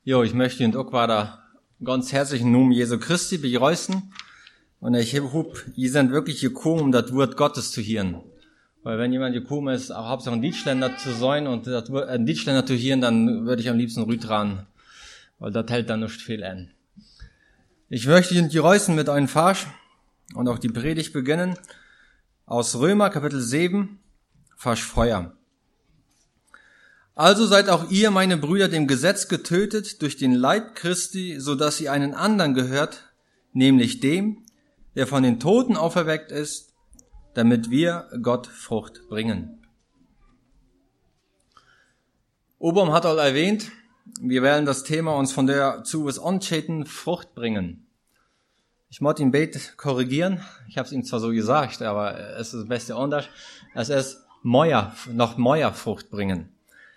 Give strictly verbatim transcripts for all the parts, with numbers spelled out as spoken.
Jo, ich möchte und auch weiter ganz herzlich im Namen Jesu Christi begrüßen. Und ich hoffe, ihr seid wirklich gekommen, um das Wort Gottes zu hören. Weil wenn jemand gekommen ist, auch hauptsächlich ein Deutschländer zu sein und das Wort, ein Deutschländer zu hören, dann würde ich am liebsten rüt ran. Weil das hält dann nicht viel an. Ich möchte und begrüßen mit einem Vers und auch die Predigt beginnen. Aus Römer, Kapitel sieben, Vers vier. Also seid auch ihr, meine Brüder, dem Gesetz getötet durch den Leib Christi, so dass ihr einen anderen gehört, nämlich dem, der von den Toten auferweckt ist, damit wir Gott Frucht bringen. Obum hat auch erwähnt, wir werden das Thema uns von der zu es anschäten Frucht bringen. Ich muss ihn bet korrigieren, ich habe es ihm zwar so gesagt, aber es ist das beste anders, es ist Meuer, noch Meuer Frucht bringen.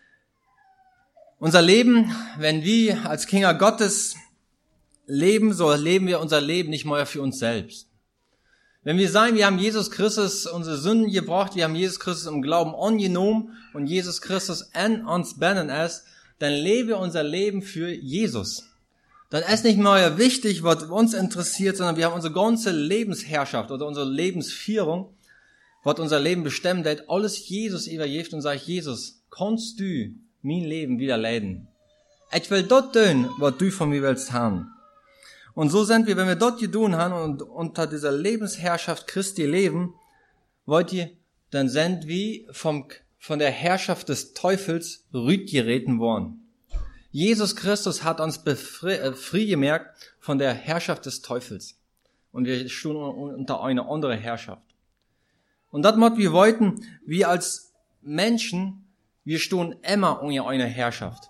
Unser Leben, wenn wir als Kinder Gottes leben, so leben wir unser Leben nicht mehr für uns selbst. Wenn wir sagen, wir haben Jesus Christus unsere Sünden gebracht, wir haben Jesus Christus im Glauben angenommen und Jesus Christus an uns bennen ist, dann leben wir unser Leben für Jesus. Dann ist nicht mehr wichtig, was uns interessiert, sondern wir haben unsere ganze Lebensherrschaft oder unsere Lebensführung, was unser Leben bestimmt hat, alles Jesus übergibt und sagt, Jesus, kannst du mein Leben wieder leiden. Ich will dort tun, was du von mir willst haben. Und so sind wir, wenn wir dort getan haben und unter dieser Lebensherrschaft Christi leben, wollt ihr, dann sind wir vom, von der Herrschaft des Teufels rütgereten worden. Jesus Christus hat uns befreit gemerkt von der Herrschaft des Teufels. Und wir stehen unter einer anderen Herrschaft. Und das was wir wollten, wir als Menschen, wir stehen immer unter einer Herrschaft.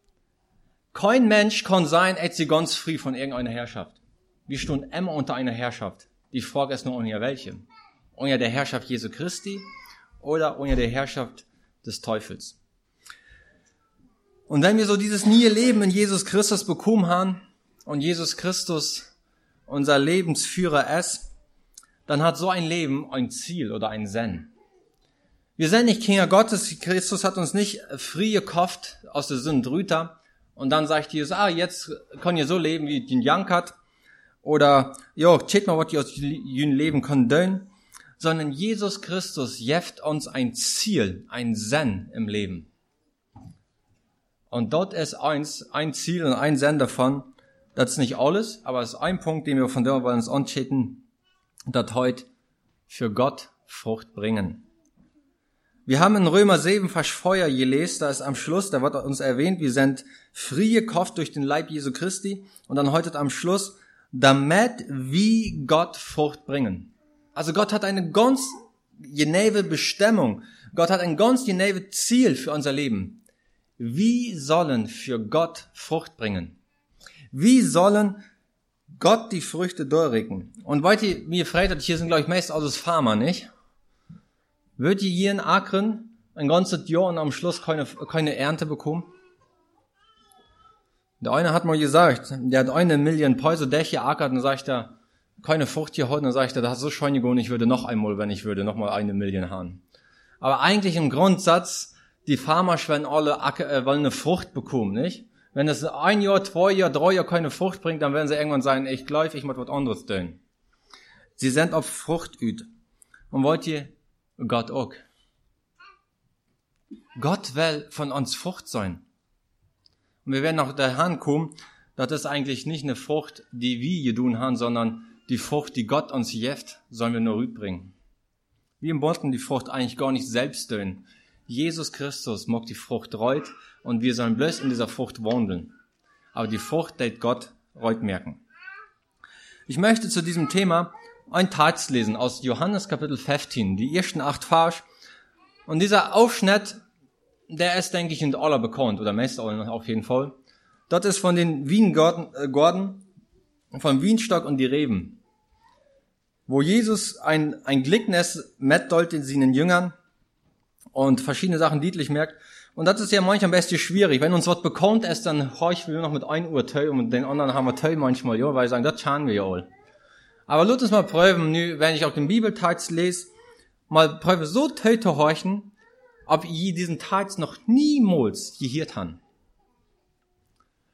Kein Mensch kann sein, als sie ganz frei von irgendeiner Herrschaft. Wir stehen immer unter einer Herrschaft. Die Frage ist nur unter welche. Unter der Herrschaft Jesu Christi oder unter der Herrschaft des Teufels. Und wenn wir so dieses neue Leben in Jesus Christus bekommen haben und Jesus Christus unser Lebensführer ist, dann hat so ein Leben ein Ziel oder ein Sinn. Wir sind nicht Kinder Gottes, Christus hat uns nicht frei gekauft aus der Sünde drüter und dann sagt Jesus, ah, jetzt kann ihr so leben, wie den Jank hat oder, jo, schaut mal, was ihr aus jün Leben können, sondern Jesus Christus jeft uns ein Ziel, ein Sinn im Leben. Und dort ist eins, ein Ziel und ein Sinn davon, das ist nicht alles, aber es ist ein Punkt, den wir von der wollen uns anschauen, das heute für Gott Frucht bringen. Wir haben in Römer sieben, Vers vier gelesen, da ist am Schluss, da wird uns erwähnt, wir sind frei gekauft durch den Leib Jesu Christi und dann heute am Schluss, damit wie Gott Frucht bringen. Also Gott hat eine ganz genaue Bestimmung, Gott hat ein ganz genaues Ziel für unser Leben. Wie sollen für Gott Frucht bringen? Wie sollen Gott die Früchte durchrecken? Und weil ihr mir fragt, hier sind glaube ich meist alles Farmer, nicht? Wird ihr hier in Akren ein ganzes Jahr und am Schluss keine, keine Ernte bekommen? Der eine hat mal gesagt, der hat eine Million Päuse Dächer ackert und sagt er, keine Frucht hier heute, und dann sagt er, das ist so schön gegangen, ich würde noch einmal, wenn ich würde, noch mal eine Million haben. Aber eigentlich im Grundsatz, die Farmer wollen alle Acker, äh, wollen eine Frucht bekommen, nicht? Wenn es ein Jahr, zwei Jahr, drei Jahr keine Frucht bringt, dann werden sie irgendwann sagen, ich glaube, ich muss was anderes tun. Sie sind auf Frucht üt. Und wollt ihr Gott auch. Gott will von uns Frucht sein. Und wir werden noch dahin kommen, das ist eigentlich nicht eine Frucht, die wir getan haben, sondern die Frucht, die Gott uns gibt, sollen wir nur rüberbringen. Wir wollten die Frucht eigentlich gar nicht selbst tun. Jesus Christus mag die Frucht reut und wir sollen bloß in dieser Frucht wandeln. Aber die Frucht wird Gott reut merken. Ich möchte zu diesem Thema ein Text lesen aus Johannes Kapitel fünfzehn, die ersten acht Vers. Und dieser Aufschnitt, der ist, denke ich, in aller bekannt, oder meist auf jeden Fall. Das ist von den Wiengorden, vom Wienstock und die Reben. Wo Jesus ein, ein Gleichnis mitdeutet in seinen Jüngern und verschiedene Sachen deutlich merkt. Und das ist ja manchmal am besten schwierig. Wenn uns was bekannt ist, dann horch wir noch mit ein Uhr Teil und den anderen haben wir Teil manchmal, ja, weil wir sagen, das schauen wir ja all. Aber lasst uns mal prüfen, wenn ich auch den Bibeltext lese, mal prüfen, so Teil zu horchen, ob ihr diesen Text noch niemals gehört habt.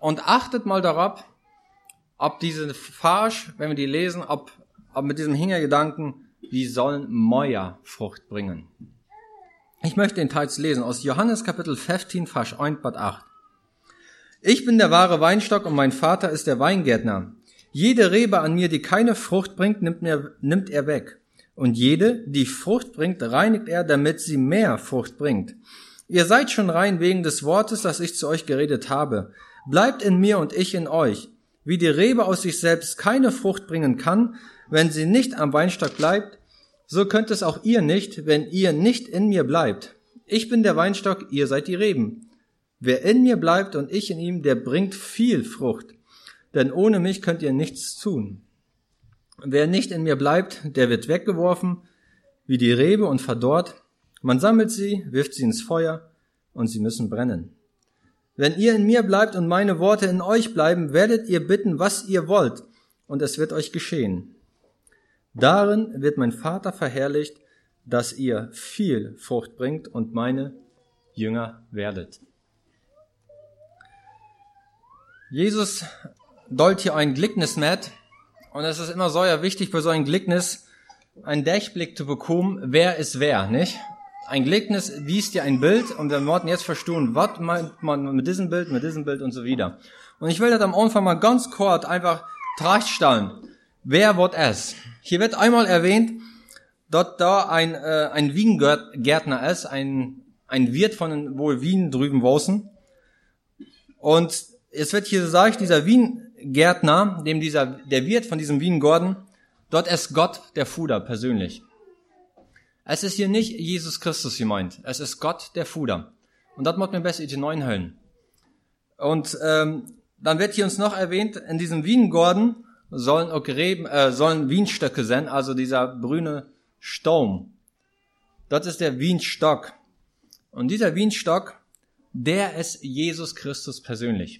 Und achtet mal darauf, ob diese Farsch, wenn wir die lesen, ob, ob mit diesem Hintergedanken, wie sollen Mäuer Frucht bringen. Ich möchte den Text lesen aus Johannes Kapitel fünfzehn, Vers eins bis acht. Ich bin der wahre Weinstock und mein Vater ist der Weingärtner. Jede Rebe an mir, die keine Frucht bringt, nimmt, mir, nimmt er weg. Und jede, die Frucht bringt, reinigt er, damit sie mehr Frucht bringt. Ihr seid schon rein wegen des Wortes, das ich zu euch geredet habe. Bleibt in mir und ich in euch. Wie die Rebe aus sich selbst keine Frucht bringen kann, wenn sie nicht am Weinstock bleibt, so könnt es auch ihr nicht, wenn ihr nicht in mir bleibt. Ich bin der Weinstock, ihr seid die Reben. Wer in mir bleibt und ich in ihm, der bringt viel Frucht. Denn ohne mich könnt ihr nichts tun. Wer nicht in mir bleibt, der wird weggeworfen, wie die Rebe und verdorrt. Man sammelt sie, wirft sie ins Feuer und sie müssen brennen. Wenn ihr in mir bleibt und meine Worte in euch bleiben, werdet ihr bitten, was ihr wollt, und es wird euch geschehen. Darin wird mein Vater verherrlicht, dass ihr viel Frucht bringt und meine Jünger werdet. Jesus deut hier ein Gleichnis mit, und es ist immer so ja wichtig, bei so einem Gleichnis einen Durchblick zu bekommen, wer ist wer, nicht? Ein Gleichnis wiest dir ein Bild, und wir wollten jetzt verstehen, was meint man mit diesem Bild, mit diesem Bild und so wieder. Und ich will das am Anfang mal ganz kurz einfach tragstellen. Wer wird es? Hier wird einmal erwähnt, dass da ein, äh, ein Wiengärtner ist, ein, ein Wirt von wohl Wien drüben draußen. Und es wird hier gesagt, dieser Wiengärtner, dem dieser, der Wirt von diesem Weingarten, dort ist Gott der Fuder persönlich. Es ist hier nicht Jesus Christus gemeint, es ist Gott der Fuder. Und das muss man besser in die neuen Höllen. Und ähm, dann wird hier uns noch erwähnt, in diesem Weingarten sollen auch Reben, äh, sollen Wienstöcke sein, also dieser grüne Staum. Das ist der Weinstock. Und dieser Weinstock, der ist Jesus Christus persönlich.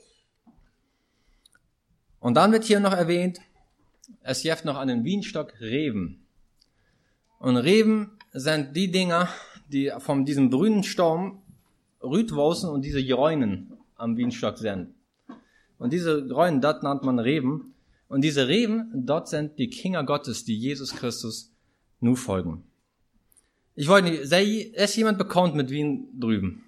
Und dann wird hier noch erwähnt, es gibt noch an den Weinstock Reben. Und Reben sind die Dinger, die von diesem grünen Staum rütwausen und diese Jäunen am Weinstock sind. Und diese Jäunen, das nennt man Reben. Und diese Reben, dort sind die Kinder Gottes, die Jesus Christus nur folgen. Ich wollte nicht, ist jemand bekannt mit Wien drüben?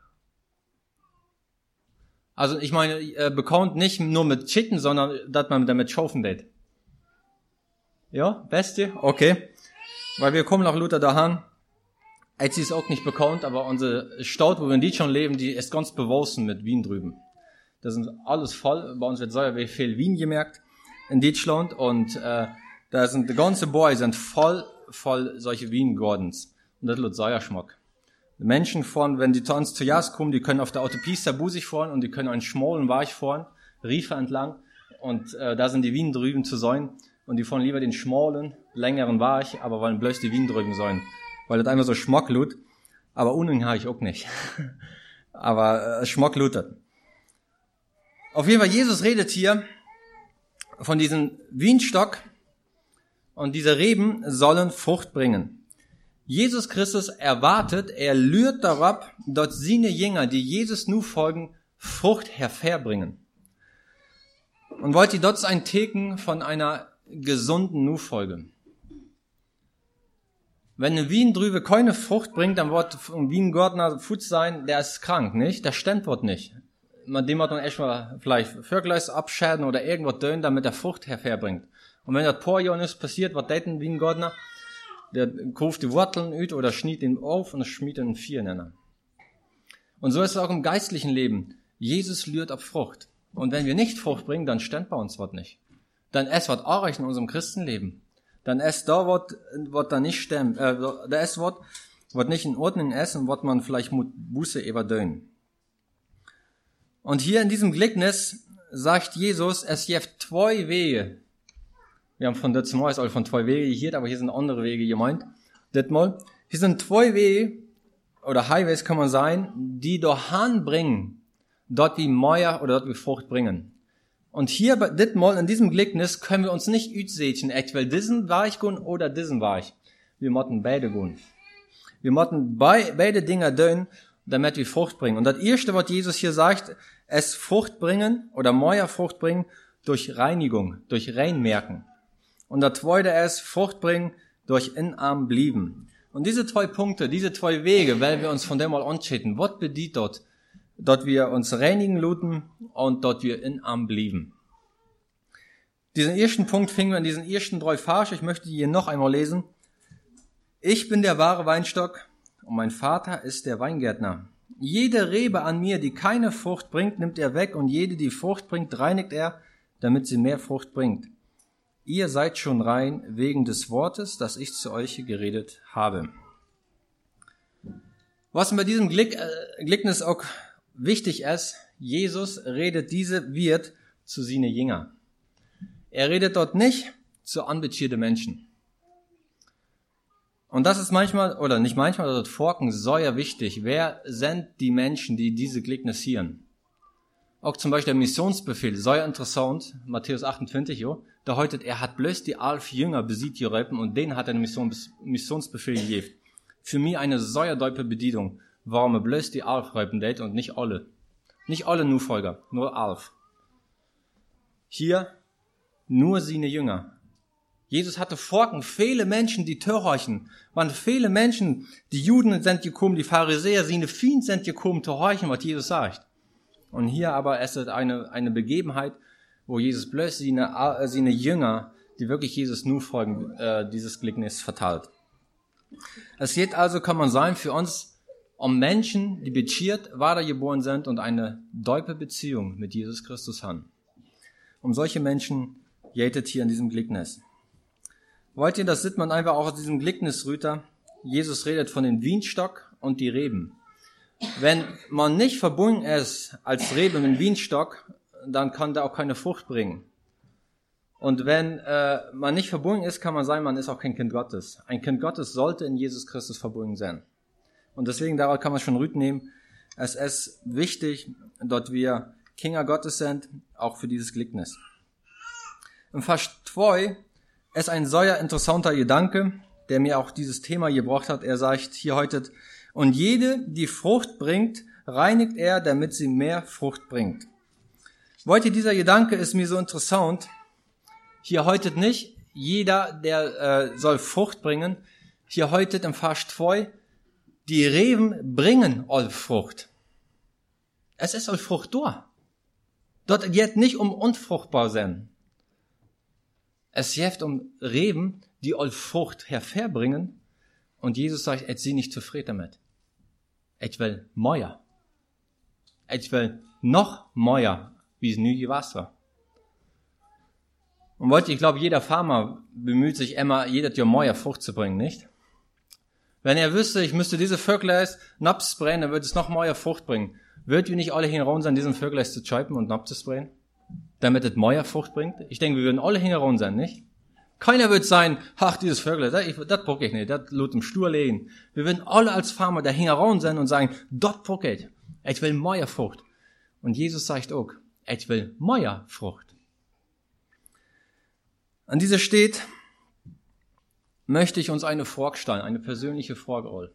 Also ich meine, äh, bekannt nicht nur mit Chicken, sondern dass man damit schaufen wird. Ja, Beste? Okay. Weil wir kommen nach Luther daheim. Jetzt ist auch nicht bekannt, aber unsere Stadt, wo wir in die schon leben, die ist ganz bewusst mit Wien drüben. Das sind alles voll. Bei uns wird sehr wie viel Wien gemerkt in Deutschland, und äh, da sind die ganze Boy sind voll, voll solche Wien-Gardens. Und das wird sehr Geschmack. Die Menschen fahren, wenn die zu uns zu Jas kommen, die können auf der Autopiste busig fahren und die können einen schmalen Weg fahren, Riefe entlang, und äh, da sind die Wien drüben zu sein, und die fahren lieber den schmalen, längeren Weg, aber wollen bloß die Wien drüben sein, weil das einfach so schmacklut, aber unten habe ich auch nicht. aber äh, schmacklut das. Auf jeden Fall, Jesus redet hier von diesem Weinstock, und diese Reben sollen Frucht bringen. Jesus Christus erwartet, er lürt darauf, dass seine Jünger, die Jesus nur folgen, Frucht hervorbringen. Und wollt ihr dort ein Theken von einer gesunden Nurfolge? Wenn eine Wiendrübe keine Frucht bringt, dann wird ein Wiengärtner Fuß sein, der ist krank, nicht? Der stemmt wird nicht. Dem hat man echt mal vielleicht Vögleis abschäden oder irgendwas dön, damit er Frucht hervorbringt. Und wenn das paar Jahre nicht passiert, was tät ein Wiengärtner? Der kauft die Wurzeln üt oder schnitt ihn auf und schmiert ihn vier Nenner. Und so ist es auch im geistlichen Leben. Jesus lürt auf Frucht. Und wenn wir nicht Frucht bringen, dann stemmt bei uns was nicht. Dann es wird auch in unserem Christenleben. Dann es da wird, wird da nicht stemmt, äh, da es wird, wird nicht in Ordnung essen, wird man vielleicht mit Buße überdönen. Und hier in diesem Gleichnis sagt Jesus, es gibt zwei Wege. Wir haben von das Mal ist auch von zwei Wege hier, aber hier sind andere Wege gemeint. Das Mal. Hier sind zwei Wege, oder Highways kann man sagen, die dorthin bringen, dort wie Meier oder dort wie Frucht bringen. Und hier, das Mal, in diesem Gleichnis, können wir uns nicht ütsehen, etwa diesen war ich gehen oder diesen war ich. Wir motten beide gehen. Wir motten bei, beide Dinger dön, damit wir Frucht bringen. Und das erste, was Jesus hier sagt, es Frucht bringen oder mehr Frucht bringen durch Reinigung, durch Reinmerken. Und das zweite ist Frucht bringen durch inarm blieben. Und diese zwei Punkte, diese zwei Wege, weil wir uns von dem mal anschauen, was bedeutet dort, dort wir uns reinigen luten und dort wir inarm blieben. Diesen ersten Punkt finden wir in diesen ersten drei Versen. Ich möchte die hier noch einmal lesen. Ich bin der wahre Weinstock und mein Vater ist der Weingärtner. Jede Rebe an mir, die keine Frucht bringt, nimmt er weg und jede, die Frucht bringt, reinigt er, damit sie mehr Frucht bringt. Ihr seid schon rein wegen des Wortes, das ich zu euch geredet habe. Was bei diesem Gleichnis auch wichtig ist, Jesus redet diese Wirt zu seinen Jüngern. Er redet dort nicht zu anbetierten Menschen. Und das ist manchmal, oder nicht manchmal, dort Forken sehr wichtig. Wer sind die Menschen, die diese Gleichnis hören? Auch zum Beispiel der Missionsbefehl, sehr interessant, Matthäus achtundzwanzig, jo. Da heutet, er hat bloß die elf Jünger besiegt geräupen und denen hat er den Missionsbefehl gegeben. Für mich eine sehr deutliche Bedienung, warum er bloß die elf räupen lädt und nicht alle. Nicht alle nur Folger, nur elf. Hier nur seine Jünger. Jesus hatte Forken, viele Menschen, die gehorchen. Waren viele Menschen, die Juden sind gekommen, die Pharisäer, seine Fiend sind gekommen, zu horchen, was Jesus sagt. Und hier aber ist es eine, eine Begebenheit, wo Jesus bloß seine, seine Jünger, die wirklich Jesus nur folgen, äh, dieses Gleichnis verteilt. Es geht also, kann man sagen, für uns um Menschen, die bekehrt, weitergeboren sind und eine tiefe Beziehung mit Jesus Christus haben. Um solche Menschen geht es hier in diesem Gleichnis. Wollt ihr, das sieht man einfach auch aus diesem Gleichnis, Rüter. Jesus redet von dem Weinstock und die Reben. Wenn man nicht verbunden ist als Rebe mit dem Weinstock, dann kann der auch keine Frucht bringen. Und wenn äh, man nicht verbunden ist, kann man sagen, man ist auch kein Kind Gottes. Ein Kind Gottes sollte in Jesus Christus verbunden sein. Und deswegen, darauf kann man schon Rüt nehmen. Es ist wichtig, dort wir Kinder Gottes sind, auch für dieses Gleichnis. Im Vers zwei ist ein sehr interessanter Gedanke, der mir auch dieses Thema gebracht hat. Er sagt hier heute, und jede, die Frucht bringt, reinigt er, damit sie mehr Frucht bringt. Wollt ihr, dieser Gedanke ist mir so interessant. Hier heute nicht, jeder, der äh, soll Frucht bringen. Hier heute im Vers zwei, die Reben bringen all Frucht. Es ist all Frucht da. Dort geht nicht um unfruchtbar sein. Es geht um Reben, die all Frucht hervorbringen. Und Jesus sagt, ich bin nicht zufrieden damit. Ich will mehr. Ich will noch mehr, wie es nie gewesen war. Und wollt ihr, ich glaube, jeder Farmer bemüht sich immer, jedes Jahr mehr Frucht zu bringen, nicht? Wenn er wüsste, ich müsste diese Vögeleis naps sprayen, dann würde es noch mehr Frucht bringen. Würdet ihr nicht alle hinrauen sein, diesen Vögeleis zu scheiben und naps zu sprayen? Damit es mehr Frucht bringt? Ich denke, wir würden alle hinrauen sein, nicht? Keiner wird sein, ach, dieses Vögel, das, das bock ich nicht, das lut im Stur legen. Wir würden alle als Farmer da hinrauen sein und sagen, dort bock ich. Ich will mehr Frucht. Und Jesus sagt auch, ich will mehr Frucht. An dieser steht, möchte ich uns eine Frage stellen, eine persönliche Frage.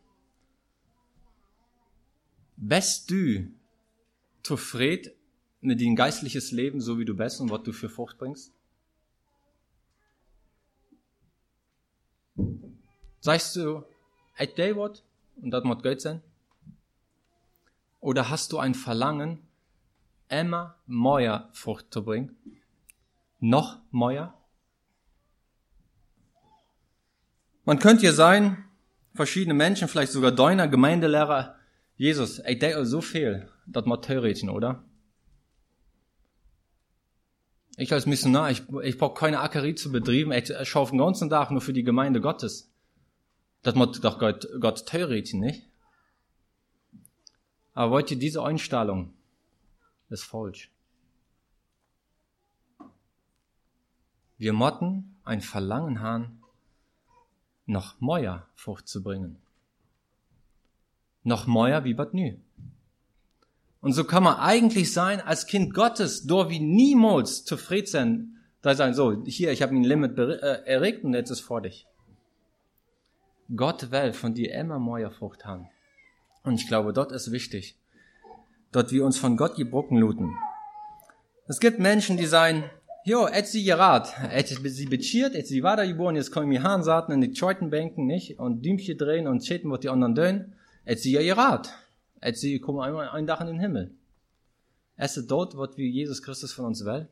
Bist du zufrieden mit dein geistliches Leben, so wie du bist und was du für Frucht bringst? Sagst du, ich day what und das muss Geld sein? Oder hast du ein Verlangen, immer mehr Frucht zu bringen? Noch mehr? Man könnte hier sein, verschiedene Menschen, vielleicht sogar Deuner, Gemeindelehrer, Jesus, ich denke so viel, das muss theoretisch, oder? Ich als Missionar, ich, ich brauche keine Ackerie zu betreiben, ich schaue den ganzen Tag nur für die Gemeinde Gottes. Das muss doch Gott, Gott theoretisch, nicht? Aber wollt ihr, diese Einstellung ist falsch. Wir motten ein Verlangen haben, noch mehr Frucht zu bringen. Noch mehr wie bat nü. Und so kann man eigentlich sein, als Kind Gottes, dort wie niemals zufrieden sein, da sein, so, hier, ich habe ein Limit ber- äh, erregt und jetzt ist vor dich. Gott will von dir immer mehr Frucht haben. Und ich glaube, dort ist wichtig, dort wir uns von Gott gebrochen luten. Es gibt Menschen, die sagen, jo, et sie gerat, et sie bechiert, et sie weitergeboren, jetzt kommen die Hahnsaten in die zweiten Bänken, nicht? Und Dümchen drehen und schäten, was die anderen dön, et sie ja gerat. Et sie kommen einmal ein Dach in den Himmel. Es ist dort, was wie Jesus Christus von uns will?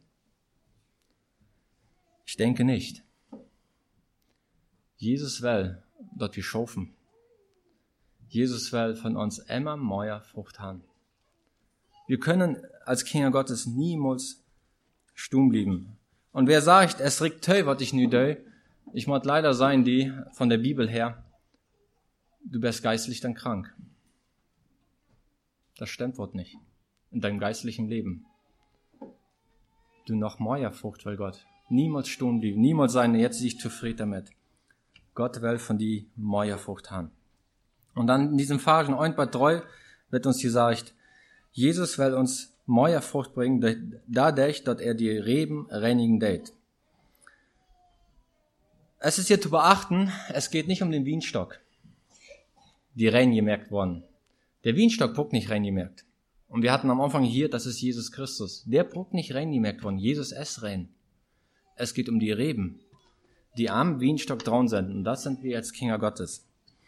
Ich denke nicht. Jesus will, dort wir schaufen. Jesus will von uns immer mehr Frucht haben. Wir können als Kinder Gottes niemals stumm bleiben. Und wer sagt, es regt toll, was ich nu dö, ich muss leider sein, die von der Bibel her, du bist geistlich dann krank. Das stimmt Wort nicht. In deinem geistlichen Leben. Du noch mehr Frucht will Gott. Niemals stumm bleiben. Niemals sein, jetzt sich zufrieden damit. Gott will von die mehr Frucht haben. Und dann in diesem Vers eins bei drei wird uns gesagt, Jesus will uns mehr Frucht bringen, dadurch, dass er die Reben reinigen tät. Es ist hier zu beachten, es geht nicht um den Weinstock, die rein gemerkt worden. Der Weinstock wird nicht rein gemerkt. Und wir hatten am Anfang hier, das ist Jesus Christus. Der wird nicht rein gemerkt worden. Jesus ist rein. Es geht um die Reben, die am Weinstock dran sind. Und das sind wir als Kinder Gottes.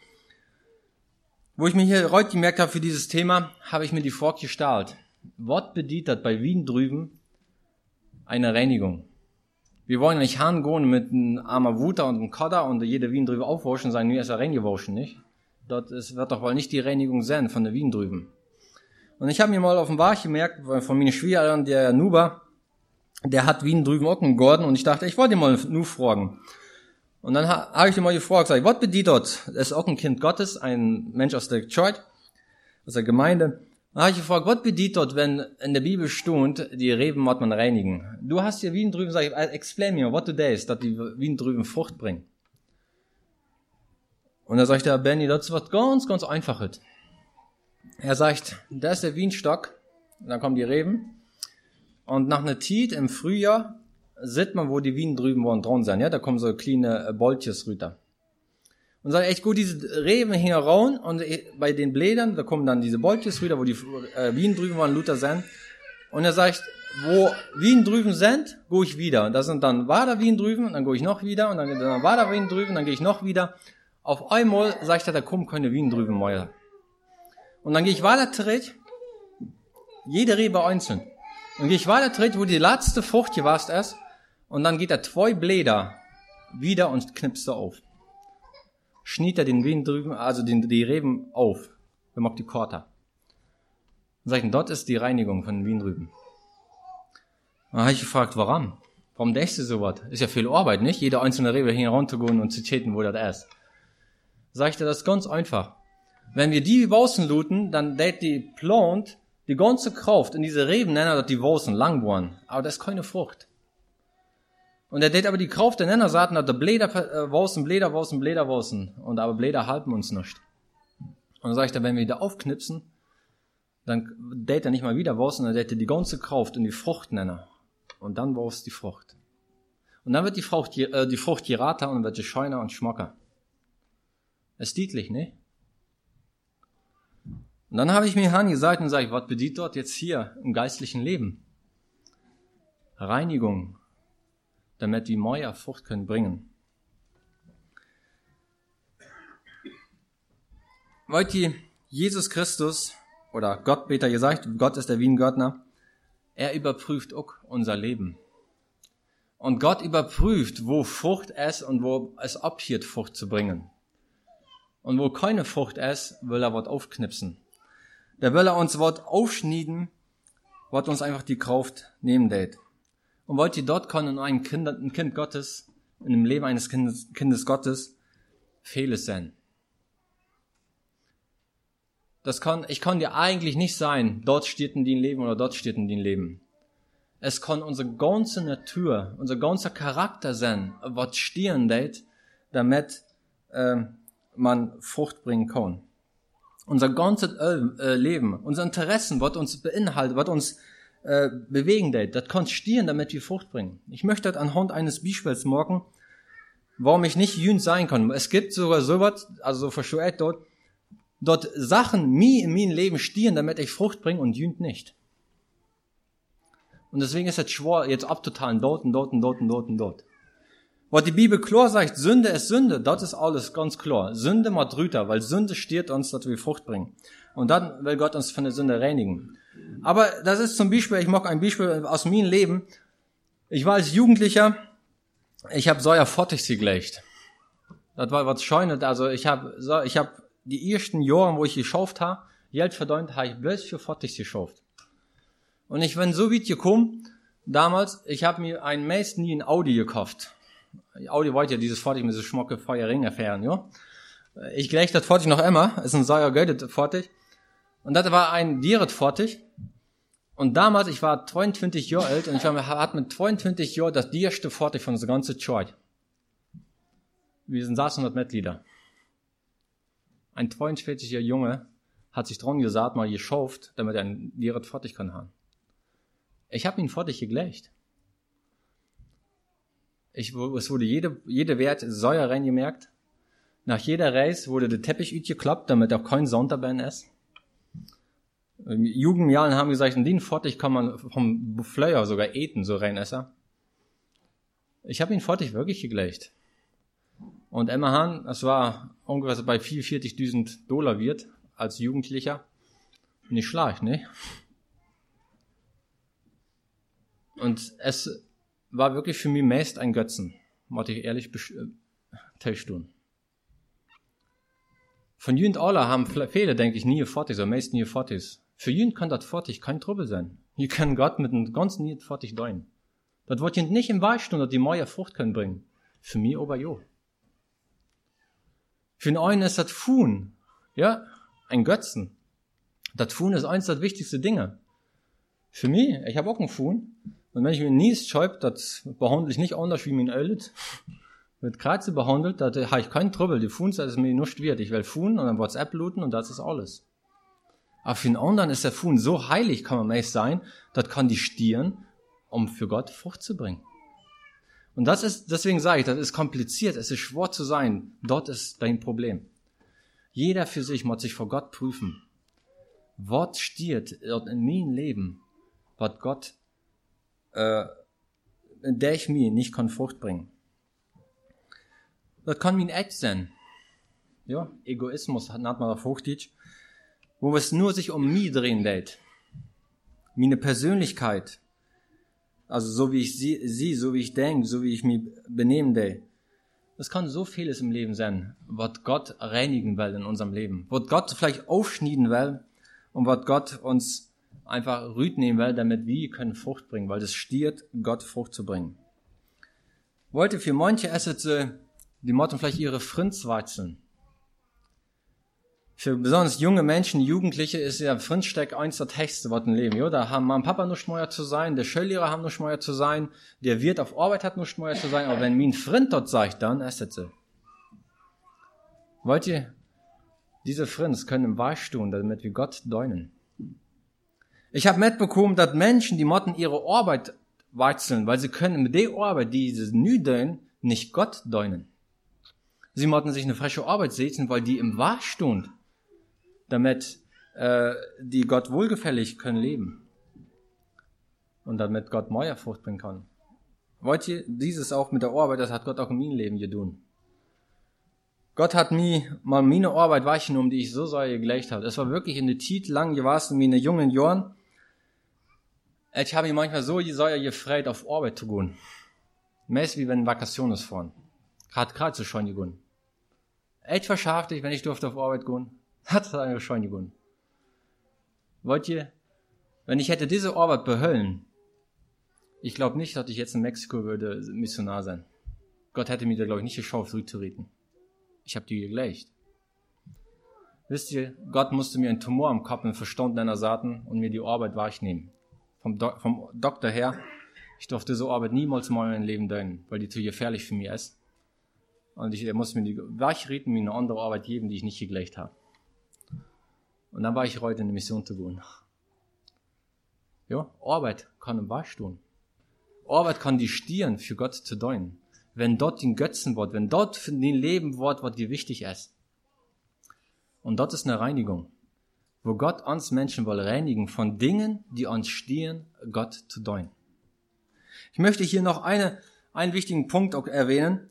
Wo ich mir hier heute gemerkt habe für dieses Thema, habe ich mir die Frage gestellt. Was bedeutet bei Wien drüben eine Reinigung? Wir wollen nicht hingehen mit einem armer Wuter und einem Kodder und jede Wien drüben aufwaschen und sagen, nur ist er reingewaschen, nicht? Dort ist, wird doch wohl nicht die Reinigung sein von der Wien drüben. Und ich habe mir mal auf dem Wach gemerkt, von meinen Schwiegereltern, der Nuba, der hat Wien drüben auch einen Gordon und ich dachte, ich wollte ihn mal nur fragen. Und dann ha, habe ich ihn mal gefragt, sag ich, was bedeutet dort? Das ist auch ein Kind Gottes, ein Mensch aus der Church, aus der Gemeinde. Dann habe ich gefragt, was bedeutet dort, wenn in der Bibel steht, die Reben muss man reinigen? Du hast hier Wien drüben, sag ich, explain mir, what du das, dass die Wien drüben Frucht bringen. Und da sagt der Benny, das ist was ganz, ganz Einfaches. Er sagt, da ist der Weinstock, dann kommen die Reben, und nach einer Zeit im Frühjahr sieht man, wo die Wien drüben wollen dran sein, ja, da kommen so kleine Boltjes rüber. Und sagt, echt gut, diese Reben hingen raus, und bei den Blädern, da kommen dann diese Boltjes rüber, wo die äh, Wien drüben wollen, Luther sind. Und er sagt, wo Wien drüben sind, gehe ich wieder. Und da sind dann war da Wien drüben, und dann gehe ich noch wieder, und dann, dann war da Wien drüben, und dann gehe ich noch wieder. Auf einmal sagt er, da kommen keine Wien drüben mehr. Und dann gehe ich weiter zurück, jede Rebe einzeln. Und gehe ich weiter zurück, wo die letzte Frucht gewast ist, und dann geht er zwei Blätter wieder und knipst er auf. Schnitt er den Wien drüben, also den, die Reben auf. Er macht die Korter. Und sagt, dort ist die Reinigung von den Wien drüben. Dann habe ich gefragt, warum? Warum denkst du sowas? Ist ja viel Arbeit, nicht? Jede einzelne Rebe hier runterzugehen und zu chatten, wo das ist. Sag ich dir, das ist ganz einfach. Wenn wir die Wausen looten, dann dät die Plant die ganze Kraft in diese Reben, nennen das die Wausen, lang worden. Aber das ist keine Frucht. Und er dät aber die Kraft der Nennersaten, hat der Bläder, äh, Wausen, Bläder, Wausen, Bläder, Wausen. Und aber Bläder halten uns nicht. Und dann sag ich dir, wenn wir wieder aufknipsen, dann dät er nicht mal wieder Wausen, dann dät er die ganze Kraft in die Frucht nennen. Und dann baust die Frucht. Und dann wird die Frucht, äh, die Frucht gerater und wird sie scheuner und schmocker. Es ist deutlich, ne? Und dann habe ich mir angesagt und sage ich, was bedeutet dort jetzt hier im geistlichen Leben? Reinigung, damit die mehr Frucht können bringen. Weil die Jesus Christus, oder Gott besser gesagt, Gott ist der Wiengärtner, er überprüft auch unser Leben. Und Gott überprüft, wo Frucht ist und wo es abhielt, Frucht zu bringen. Und wo keine Frucht ist, will er was aufknipsen. Da will er uns was aufschneiden, was uns einfach die Kraft nehmen lädt. Und wollt ihr dort können ein Kind, ein Kind Gottes, in dem Leben eines Kindes, Kindes Gottes, Fehles sein. Das kann, ich kann dir eigentlich nicht sein, dort steht in dein Leben oder dort steht in dein Leben. Es kann unsere ganze Natur, unser ganzer Charakter sein, was stehen lädt, damit, äh, man Frucht bringen kann. Unser ganzes äh, Leben, unser Interessen, was uns beinhaltet, was uns äh, bewegen lädt, das kann stehen, damit wir Frucht bringen. Ich möchte das anhand eines Beispiels morgen, warum ich nicht jüngst sein kann. Es gibt sogar sowas, also so versteht dort, dort Sachen mir in meinem Leben stieren, damit ich Frucht bringe und jünt nicht. Und deswegen ist es schwer, jetzt abzuteilen, dort und dort und dort und dort und dort. Was die Bibel klar sagt, Sünde ist Sünde, das ist alles ganz klar. Sünde macht Rüter, weil Sünde stiert uns, dass wir Frucht bringen. Und dann will Gott uns von der Sünde reinigen. Aber das ist zum Beispiel, ich mache ein Beispiel aus meinem Leben. Ich war als Jugendlicher, ich habe Säuer Fortigs gelegt. Das war was Scheunes, also ich habe ich hab die ersten Jahre, wo ich geschafft habe, Geld verdient, habe ich bloß für Fortigs geschafft. Und ich bin so weit gekommen, damals, ich habe mir ein meist nie ein Audi gekauft. Audi wollte ja dieses Fortig mit so schmocke Feuerringe fahren, ja. Ich gleich das Fortig noch immer, ist ein Säuer Geld Fortig. Und das war ein Dieret Fortig. Und damals, ich war zweiundzwanzig Jahre alt und ich hatte mit zweiundzwanzig Jahren das erste Fortig von unserer ganzen Church. Wir sind sechshundert Mitglieder. Ein zweiundvierziger Junge hat sich dran gesagt, mal geschauft, damit er ein Dieret Fortig kann haben. Ich habe ihn Fortig gelegt. Ich, es wurde jede, jede Wert Säuer reingemerkt. Nach jeder Reise wurde der Teppich geklappt, damit auch kein Sonntag bei ist. Jugendjahren haben gesagt, in den Fortig kann man vom Fleuer sogar eten, so rein essen. Ich habe ihn Fortig wirklich gelegt. Und immerhin, es war ungefähr bei vierundvierzigtausend Dollar wert, als Jugendlicher. Nicht schlecht, ne? Und es war wirklich für mich meist ein Götzen, muss ich ehrlich tun. Von Jünd alle haben viele, denke ich, nie Fortis, oder meist nie Fortis. Für Jünd kann das Fortig kein Trouble sein. Hier kann Gott mit einem ganzen nie Fortig deuen. Das wird Jünd nicht im Weißstunde, dass die Meier Frucht können bringen. Für mich aber jo. Für den einen ist das Fuhn, ja, ein Götzen. Das Fuhn ist eins der wichtigsten Dinge. Für mich, ich habe auch einen Fuhn. Und wenn ich mir nies schäubt, das behandle ich nicht anders wie mein Ölet. Mit Kratze behandelt, da habe ich keinen Trouble. Die Fuhn, das ist mir nicht wert. Ich will Fuhn und dann WhatsApp looten und das ist alles. Aber für den anderen ist der Fuhn so heilig, kann man meist sein, das kann die stieren, um für Gott Frucht zu bringen. Und das ist, deswegen sage ich, das ist kompliziert, es ist schwer zu sein. Dort ist dein Problem. Jeder für sich muss sich vor Gott prüfen. Was stiert dort in meinem Leben, was Gott, äh, in der ich mir nicht kann Frucht bringen. Das kann mir ein Echt sein. Ja, Egoismus hat man auf Hochdeutsch, wo es nur sich um mich drehen lädt. Meine Persönlichkeit. Also so wie ich sie, sie so wie ich denke, so wie ich mich benehmen will. Es kann so vieles im Leben sein, was Gott reinigen will in unserem Leben. Was Gott vielleicht aufschneiden will und was Gott uns einfach rüt nehmen will, damit wir können Frucht bringen, weil es stiert, Gott Frucht zu bringen. Wollte für manche Assets, die mochten vielleicht ihre Frins wechseln. Für besonders junge Menschen, Jugendliche, ist ja Frindsteck eins der Texte, was im Leben. Ja, da haben Mama und Papa nicht mehr zu sein, der Schullehrer haben nicht mehr zu sein, der Wirt auf Arbeit hat nicht mehr zu sein, aber wenn mein Frind dort sagt, dann ist es so. Wollt ihr, diese Frins können im Weich tun, damit wir Gott deunen. Ich habe mitbekommen, dass Menschen, die motten ihre Arbeit wechseln, weil sie können mit der Arbeit, die sie nü deunen, nicht Gott deunen. Sie motten sich eine frische Arbeit setzen, weil die im Weich tun, damit äh, die Gott wohlgefällig können leben und damit Gott mehr Frucht bringen kann. Wollt ihr dieses auch mit der Arbeit, das hat Gott auch in meinem Leben getan. Gott hat mir mal meine Arbeit wahrgenommen, die ich so sehr gelegt habe. Es war wirklich in der Zeit lang gewesen, in meinen jungen Jahren. Ich habe mich manchmal so sehr gefreut, auf Arbeit zu gehen. Meist wie wenn Vakationen fahren. Gerade gerade so schön gegangen. Ich verschafft ich, wenn ich durfte auf Arbeit gehen. Hat es eigentlich schon gewonnen. Wollt ihr, wenn ich hätte diese Arbeit behöllen, ich glaube nicht, dass ich jetzt in Mexiko würde Missionar sein. Gott hätte mir da, glaube ich, nicht geschafft, zurückzureden. Ich habe die gelegt. Wisst ihr, Gott musste mir einen Tumor am Kopf und Verstand einer Saaten und mir die Arbeit wahrnehmen. Vom, Do- vom Doktor her, ich durfte diese Arbeit niemals mal in mein Leben deuten, weil die zu gefährlich für mich ist. Und ich, er musste mir die wachreden, mir eine andere Arbeit geben, die ich nicht gelegt habe. Und dann war ich heute in der Mission zu gehen. Ja, Arbeit kann im Wasch tun. Arbeit kann die stieren, für Gott zu deuten. Wenn dort den Götzen wird, wenn dort für den Leben wird, was dir wichtig ist. Und dort ist eine Reinigung, wo Gott uns Menschen will reinigen von Dingen, die uns stehen, Gott zu deuten. Ich möchte hier noch eine, einen wichtigen Punkt auch erwähnen.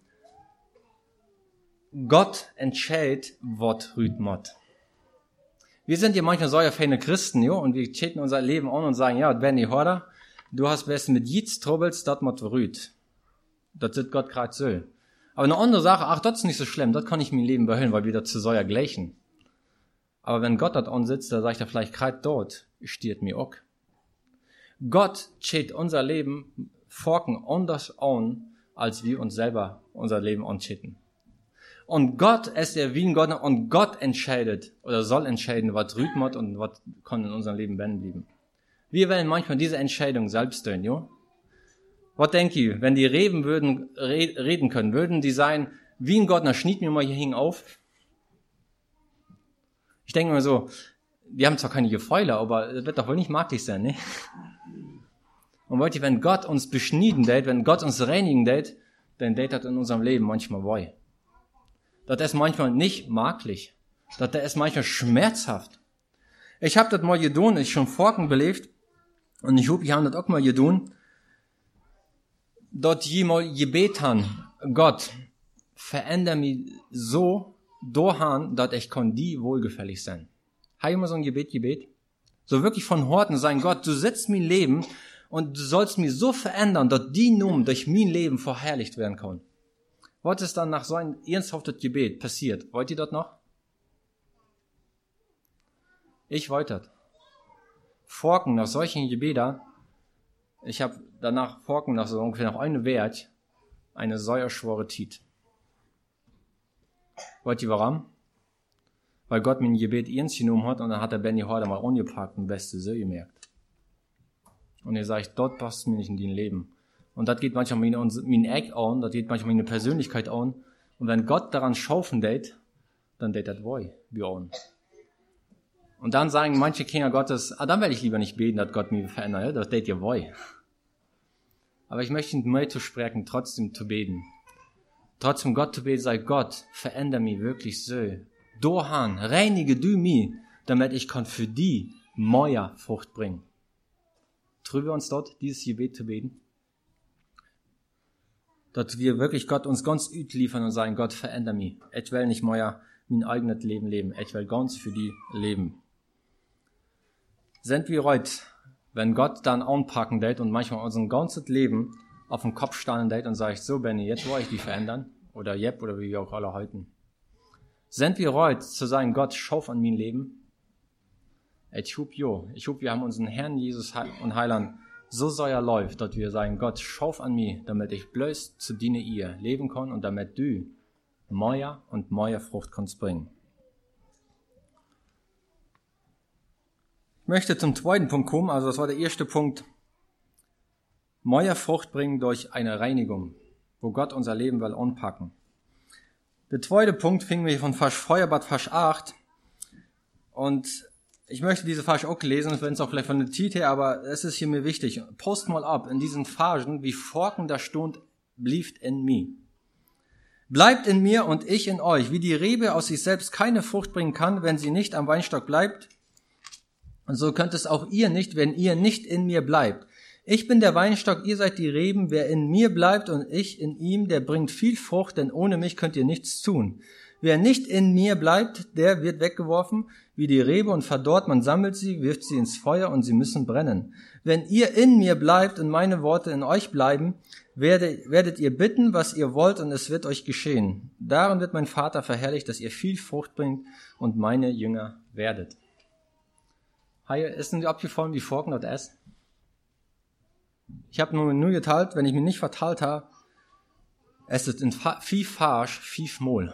Gott entscheidet, was rüht Mott. Wir sind ja manchmal solche feine Christen, jo, und wir chatten unser Leben an und sagen, ja, Benny Horder, du hast besten mit Jids Troubles, dat Mott rüht. Das ist Gott gerade so. Aber eine andere Sache, ach, das ist nicht so schlimm, das kann ich mein Leben behüllen, weil wir das zu Säuer gleichen. Aber wenn Gott dort ansitzt, da sagt er vielleicht gerade dort, steht mir auch. Gott steht unser Leben forken anders an, als wir uns selber unser Leben anschitten. Und Gott ist der wie ein Gott, und Gott entscheidet, oder soll entscheiden, was rührt und was kann in unserem Leben werden bleiben. Wir wollen manchmal diese Entscheidung selbst tun, jo? Was denkt ihr, wenn die Reben würden reden können, würden die sein, wie ein Gott, na schnitt mir mal hier hing auf? Ich denke mir so, die haben zwar keine Gefäule, aber das wird doch wohl nicht maglich sein, ne? Und wollt ihr, wenn Gott uns beschnieden dät, wenn Gott uns reinigen dät, dann dät das in unserem Leben manchmal weh. Das ist manchmal nicht maglich. Das ist manchmal schmerzhaft. Ich hab das mal getan, ich schon Forken belebt, und ich hoffe, ich habe das auch mal getan. Dort jemand gebeten, Gott, veränder mich so, dahin, dass ich kann die wohlgefällig sein. Habe ich immer so ein Gebet, Gebet? So wirklich von Horten sein, Gott, du setzt mein Leben und du sollst mich so verändern, dass die Nummer durch mein Leben verherrlicht werden kann. Was ist dann nach so einem ernsthaften Gebet passiert? Wollt ihr das noch? Ich wollte das. Forken nach solchen Gebeten, ich habe danach Forken nach so ungefähr nach einem Wert eine säuerschwore Tiet. Wollt ihr warum? Weil Gott mir ein Gebet ernst genommen hat und dann hat der Benny heute mal angepackt und beste so gemerkt. Und er sagt, dort passt mir nicht in dein Leben. Und das geht manchmal meine, meine Eck an, das geht manchmal meine Persönlichkeit an. Und wenn Gott daran schaufen dät, dann dät das wohl, wie an. Und dann sagen manche Kinder Gottes, ah, dann werde ich lieber nicht beten, dass Gott mich verändert, ja? Das dät ihr wohl. Aber ich möchte nicht mehr zu sprechen, trotzdem zu beten. Trotzdem Gott zu beten, sei Gott, veränder mich wirklich so. Dohan, reinige du mich, damit ich kann für die mehr Frucht bringen. Trüben wir uns dort, dieses Gebet zu beten? Dass wir wirklich Gott uns ganz üt liefern und sagen, Gott, veränder mich. Ich will nicht mehr mein eigenes Leben leben. Ich will ganz für die leben. Sind wir heute, wenn Gott dann anpacken dät und manchmal unser ganzes Leben auf den Kopf stellen dät und sagt, so Benny, jetzt will ich die verändern. Oder Jeb, oder wie wir auch alle halten. Sind wir heute zu sagen, Gott, schauf an mein Leben? Ich hoffe, jo. Ich hoffe, wir haben unseren Herrn Jesus und Heiland so sehr läuft, dass wir sagen, Gott, schauf an mich, damit ich bloß zu diene ihr leben kann und damit du mehr und mehr Frucht kannst bringen. Ich möchte zum zweiten Punkt kommen, also das war der erste Punkt. Mehr Frucht bringen durch eine Reinigung, wo Gott unser Leben will anpacken. Der zweite Punkt fing wir von Vers Feuerbad, Vers acht. Und ich möchte diese Vers auch lesen, wenn es auch vielleicht von der Titel her, aber es ist hier mir wichtig. Post mal ab in diesen Versen, wie Forken der Stund blieft in mir. Bleibt in mir und ich in euch, wie die Rebe aus sich selbst keine Frucht bringen kann, wenn sie nicht am Weinstock bleibt. Und so könnt es auch ihr nicht, wenn ihr nicht in mir bleibt. Ich bin der Weinstock, ihr seid die Reben. Wer in mir bleibt und ich in ihm, der bringt viel Frucht, denn ohne mich könnt ihr nichts tun. Wer nicht in mir bleibt, der wird weggeworfen wie die Rebe und verdorrt. Man sammelt sie, wirft sie ins Feuer und sie müssen brennen. Wenn ihr in mir bleibt und meine Worte in euch bleiben, werdet, werdet ihr bitten, was ihr wollt, und es wird euch geschehen. Darin wird mein Vater verherrlicht, dass ihr viel Frucht bringt und meine Jünger werdet. Hi, ist denn abgefallen, wie Forken das ist? Ich habe nur, nur geteilt, wenn ich mich nicht verteilt habe, es ist in viel Farsch, viel Schmoll.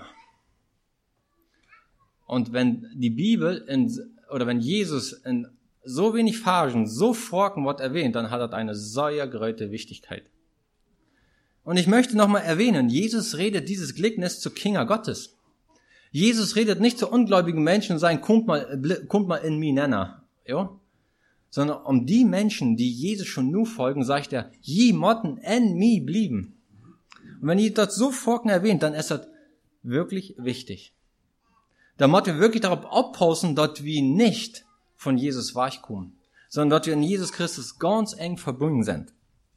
Und wenn die Bibel in, oder wenn Jesus in so wenig Phasen so Forken wird erwähnt, dann hat das eine sehr große Wichtigkeit. Und ich möchte nochmal erwähnen, Jesus redet dieses Gleichnis zu Kinder Gottes. Jesus redet nicht zu ungläubigen Menschen und sagt, kommt mal, kommt mal in mich nenner, ja? Sondern um die Menschen, die Jesus schon nur folgen, sagt er, je motten en mi blieben. Und wenn ihr das so Forken erwähnt, dann ist das wirklich wichtig. Da müssen wir wirklich darauf aufpassen, dass wir nicht von Jesus weichkommen, sondern dass wir in Jesus Christus ganz eng verbunden sind.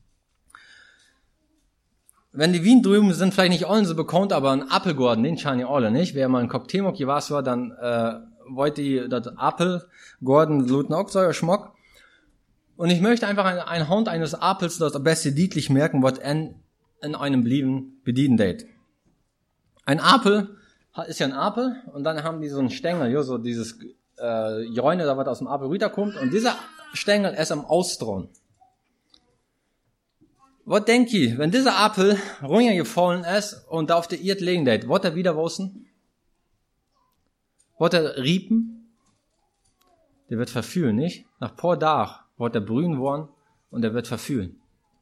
Wenn die Wien drüben sind, vielleicht nicht allen so bekannt, aber ein Apfelgarten, den scheinen ja alle nicht. Wer mal in Cocktail was war, dann äh, wollte die das Apfelgarten luten auch so Geschmack. Und ich möchte einfach ein, ein Hand eines Apfels das am besten deutlich merken, was in, in einem Blieben bedienen wird. Ein Apfel ist ja ein Apfel und dann haben die so einen Stängel, ja, so dieses äh, Jäune, da was aus dem Apfel runterkommt und dieser Stängel ist am Ausdrehen. Was denkt ihr, wenn dieser Apfel runtergefallen ist und auf der Erde liegen wird, wird er wieder wachsen? Wird er riepen? Der wird verfühlen, nicht? Nach ein paar Tagen wird er brün worden und er wird verfühlen.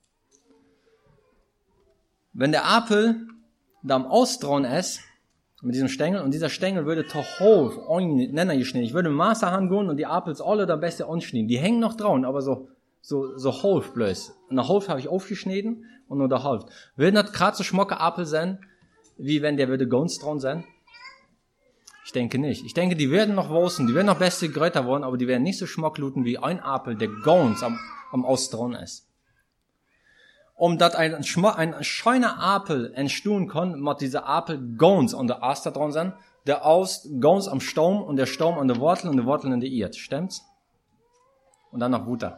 Wenn der Apfel da am Ausdrehen ist, mit diesem Stängel, und dieser Stängel würde zu hoch geschnitten. Ich würde mit Maße hingehen und die Apfels alle da besser anschneiden. Die hängen noch dran, aber so, so, so halb bloß. Und der halb habe ich aufgeschnitten und nur der halb. Würden das gerade so schmocke Apfel sein, wie wenn der würde ganz dran sein? Ich denke nicht. Ich denke, die werden noch wachsen, die werden noch beste Kräuter werden, aber die werden nicht so schmockluten wie ein Apfel, der ganz am, am Ausdrehen ist. Um dass ein, ein schöner Apfel entstehen kann, muss dieser Apfel ganz an der Aster dran sein, der Ast ganz am Staum und der Staum an der Wurzel und der Wurzel in der Erde. Stimmt's? Und dann noch Butter.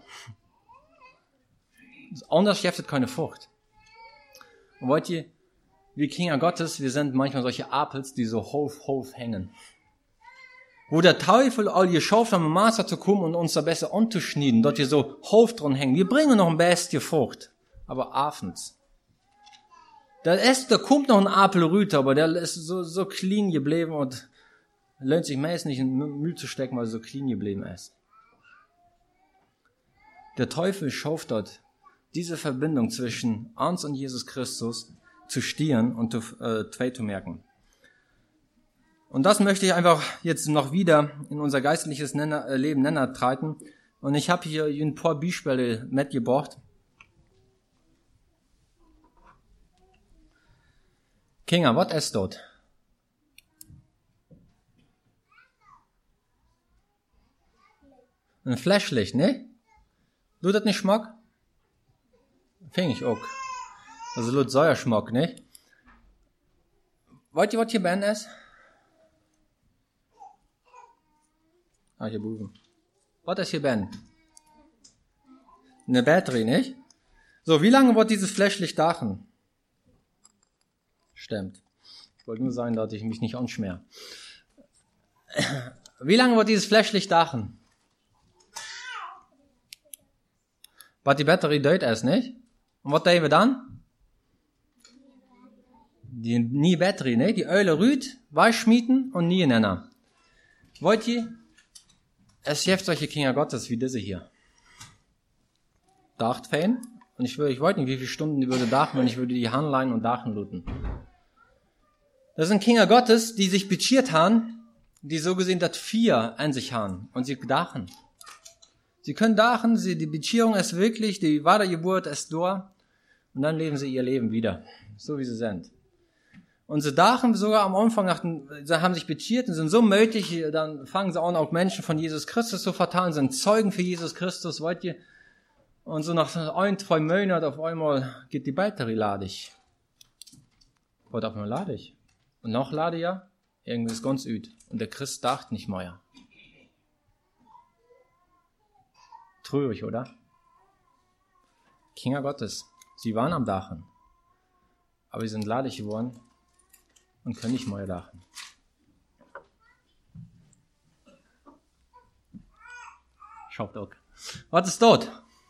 Anders schäftet keine Frucht. Und wollt ihr, wir Kinder Gottes, wir sind manchmal solche Apfels, die so hoch, hoch hängen. Wo der Teufel all geschafft hat, am Maße zu kommen und uns da besser anzuschneiden, dort wir so hoch dran hängen. Wir bringen noch ein bisschen Frucht. Aber abends. Da ist, da kommt noch ein Apfelrüter, aber der ist so, so clean geblieben und lohnt sich meist nicht in Müll zu stecken, weil er so clean geblieben ist. Der Teufel schafft dort, diese Verbindung zwischen uns und Jesus Christus zu stieren und zu, äh, zu merken. Und das möchte ich einfach jetzt noch wieder in unser geistliches Nenner, äh, Leben Nenner treten. Und ich habe hier ein paar Beispiele mitgebracht. Kinder, was ist dort? Ein Flashlicht, ne? Du das nicht Schmack? Fing ich auch. Also lut Säuerschmack, ne? Wollt ihr, was hier Ben ist? Ah, hier Buben. Was ist hier Ben? Eine Batterie, nicht? So, wie lange wird dieses Flashlicht dachen? Stimmt. Ich wollte nur sagen, dass ich mich nicht anschmier. Wie lange wird dieses Flashlicht dachen? Was die Batterie dort ist, nicht? Und was tun wir dann? Die nie Batterie, nicht? Die Öle rüht, weiß schmieden und nie nennen. Wollt ihr? Es gibt solche Kinder Gottes wie diese hier. Dacht fein. Und ich würde, ich wollte nicht, wie viele Stunden die würde dachen, wenn ich würde die Handlein und Dachen luten. Das sind Kinder Gottes, die sich beziert haben, die so gesehen das vier an sich haben. Und sie dachen. Sie können dachen, sie, die Beziehung ist wirklich, die Wiedergeburt ist da. Und dann leben sie ihr Leben wieder. So wie sie sind. Und sie dachen sogar am Anfang, nach den, sie haben sich beziert und sind so möglich, dann fangen sie an, auch Menschen von Jesus Christus zu verteilen, sind Zeugen für Jesus Christus, wollt ihr? Und so nach ein, zwei Monaten auf einmal geht die Batterie ladig. Was auf einmal ladig? Und noch lade ja, irgendwie ist ganz üd. Und der Christ dacht nicht mehr. Traurig, oder? Kinder Gottes, sie waren am Dachen. Aber sie sind ladig geworden und können nicht mehr dachen. Schaut auch. Was ist dort?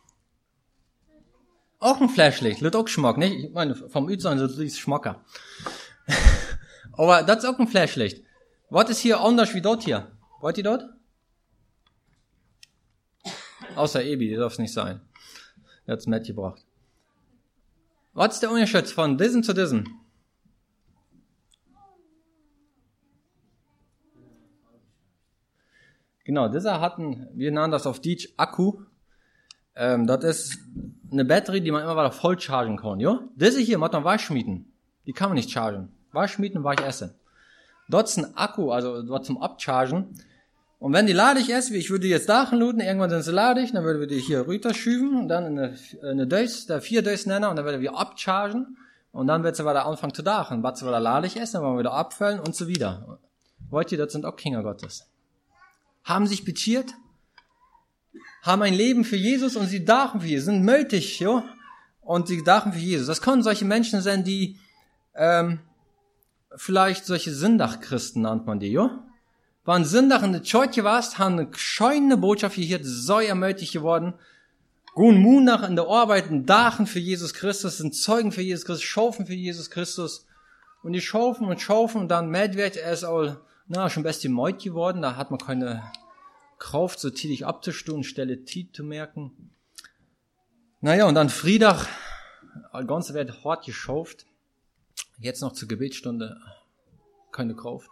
Auch ein Flashlicht, wird auch Geschmack, nicht? Ich meine, vom Üdsein so ist Schmacker. Aber das ist auch ein Flashlicht. Was ist hier anders wie dort hier? Wollt ihr dort? Außer Ebi, die darf es nicht sein. Der hat's mitgebracht. Was ist der Unterschied von diesem zu diesem? Genau, dieser hat einen, wir nennen das auf Deutsch Akku. Ähm, das ist eine Batterie, die man immer wieder voll chargen kann, ja? Diese hier muss man weich schmieden. Die kann man nicht chargen. Weich schmieden und weich essen. Dort ist ein Akku, also dort zum Abchargen. Und wenn die ladig ist, wie ich würde die jetzt dachen looten, irgendwann sind sie ladig, dann würden wir die hier rüberschüben und dann in eine, eine Dös, der vier Dös nennen und dann werden wir abchargen und dann wird sie wieder anfangen zu dachen. Was sie wieder ladig ist, dann wollen wir wieder abfüllen und so wieder. Wollt ihr, das sind auch Kinder Gottes. Haben sich bekehren, haben ein Leben für Jesus und sie dachen für Jesus, sind mutig, jo, und sie dachen für Jesus. Das können solche Menschen sein, die ähm, vielleicht solche Sündach-Christen nannt man die, jo. Waren Sündach in der Kirche warst, haben eine scheune Botschaft hier, so ermutigt geworden. Guten Monach in der Arbeit, dachen für Jesus Christus, sind Zeugen für Jesus Christus, schaufen für Jesus Christus. Und die schaufen und schaufen und dann Medwert, er ist auch, na, schon best die Meut geworden, da hat man keine Kraft, so tätig abzustehen, Stelle Tiet zu merken. Naja, und dann Friedach, die ganze Welt hart geschauft. Jetzt noch zur Gebetsstunde, keine Kraft.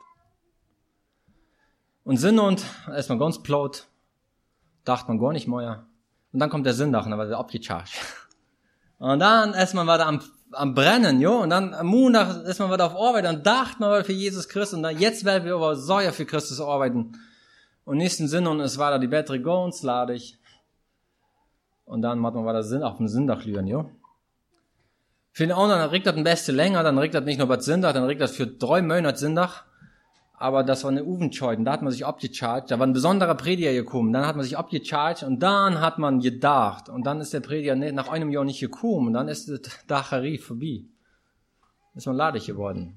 Und Sinn und, erstmal ganz plaut, dachte man gar nicht mehr. Und dann kommt der Sündach und dann war der abgecharged. Und dann erstmal war der am, am Brennen, jo, und dann am Montag ist man wieder auf Arbeit, dann dachte man wieder für Jesus Christus und dann jetzt werden wir aber so ja für Christus arbeiten. Und nächsten Sinn und es war da die Batterie ganz ladig. Und dann hat man wieder Sinn auf dem Sündach lüren, jo. Für den anderen, dann regt das ein bisschen länger, dann regt das nicht nur bei Sündach, dann regt das für drei Monate Sündach. Aber das war eine Uvenscheid, da hat man sich abgecharged, da war ein besonderer Prediger gekommen, dann hat man sich abgecharged und dann hat man gedacht und dann ist der Prediger nach einem Jahr nicht gekommen und dann ist das Dacherie vorbei. Ist man ladig geworden.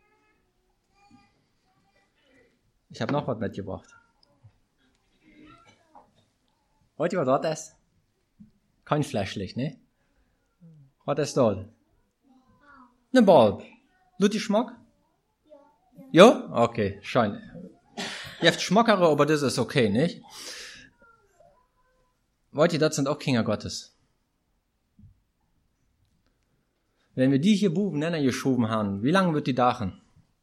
Ich habe noch was mitgebracht. Heute was das ist? Kein Flashlicht, ne? Was ist das? Eine Bulb. Tut die Schmack? Ja? Okay, scheint. Ihr habt Schmackere, aber das ist okay, nicht? Wollt ihr, das sind auch Kinder Gottes. Wenn wir die hier Buben nennen geschoben haben, wie lange wird die dachen?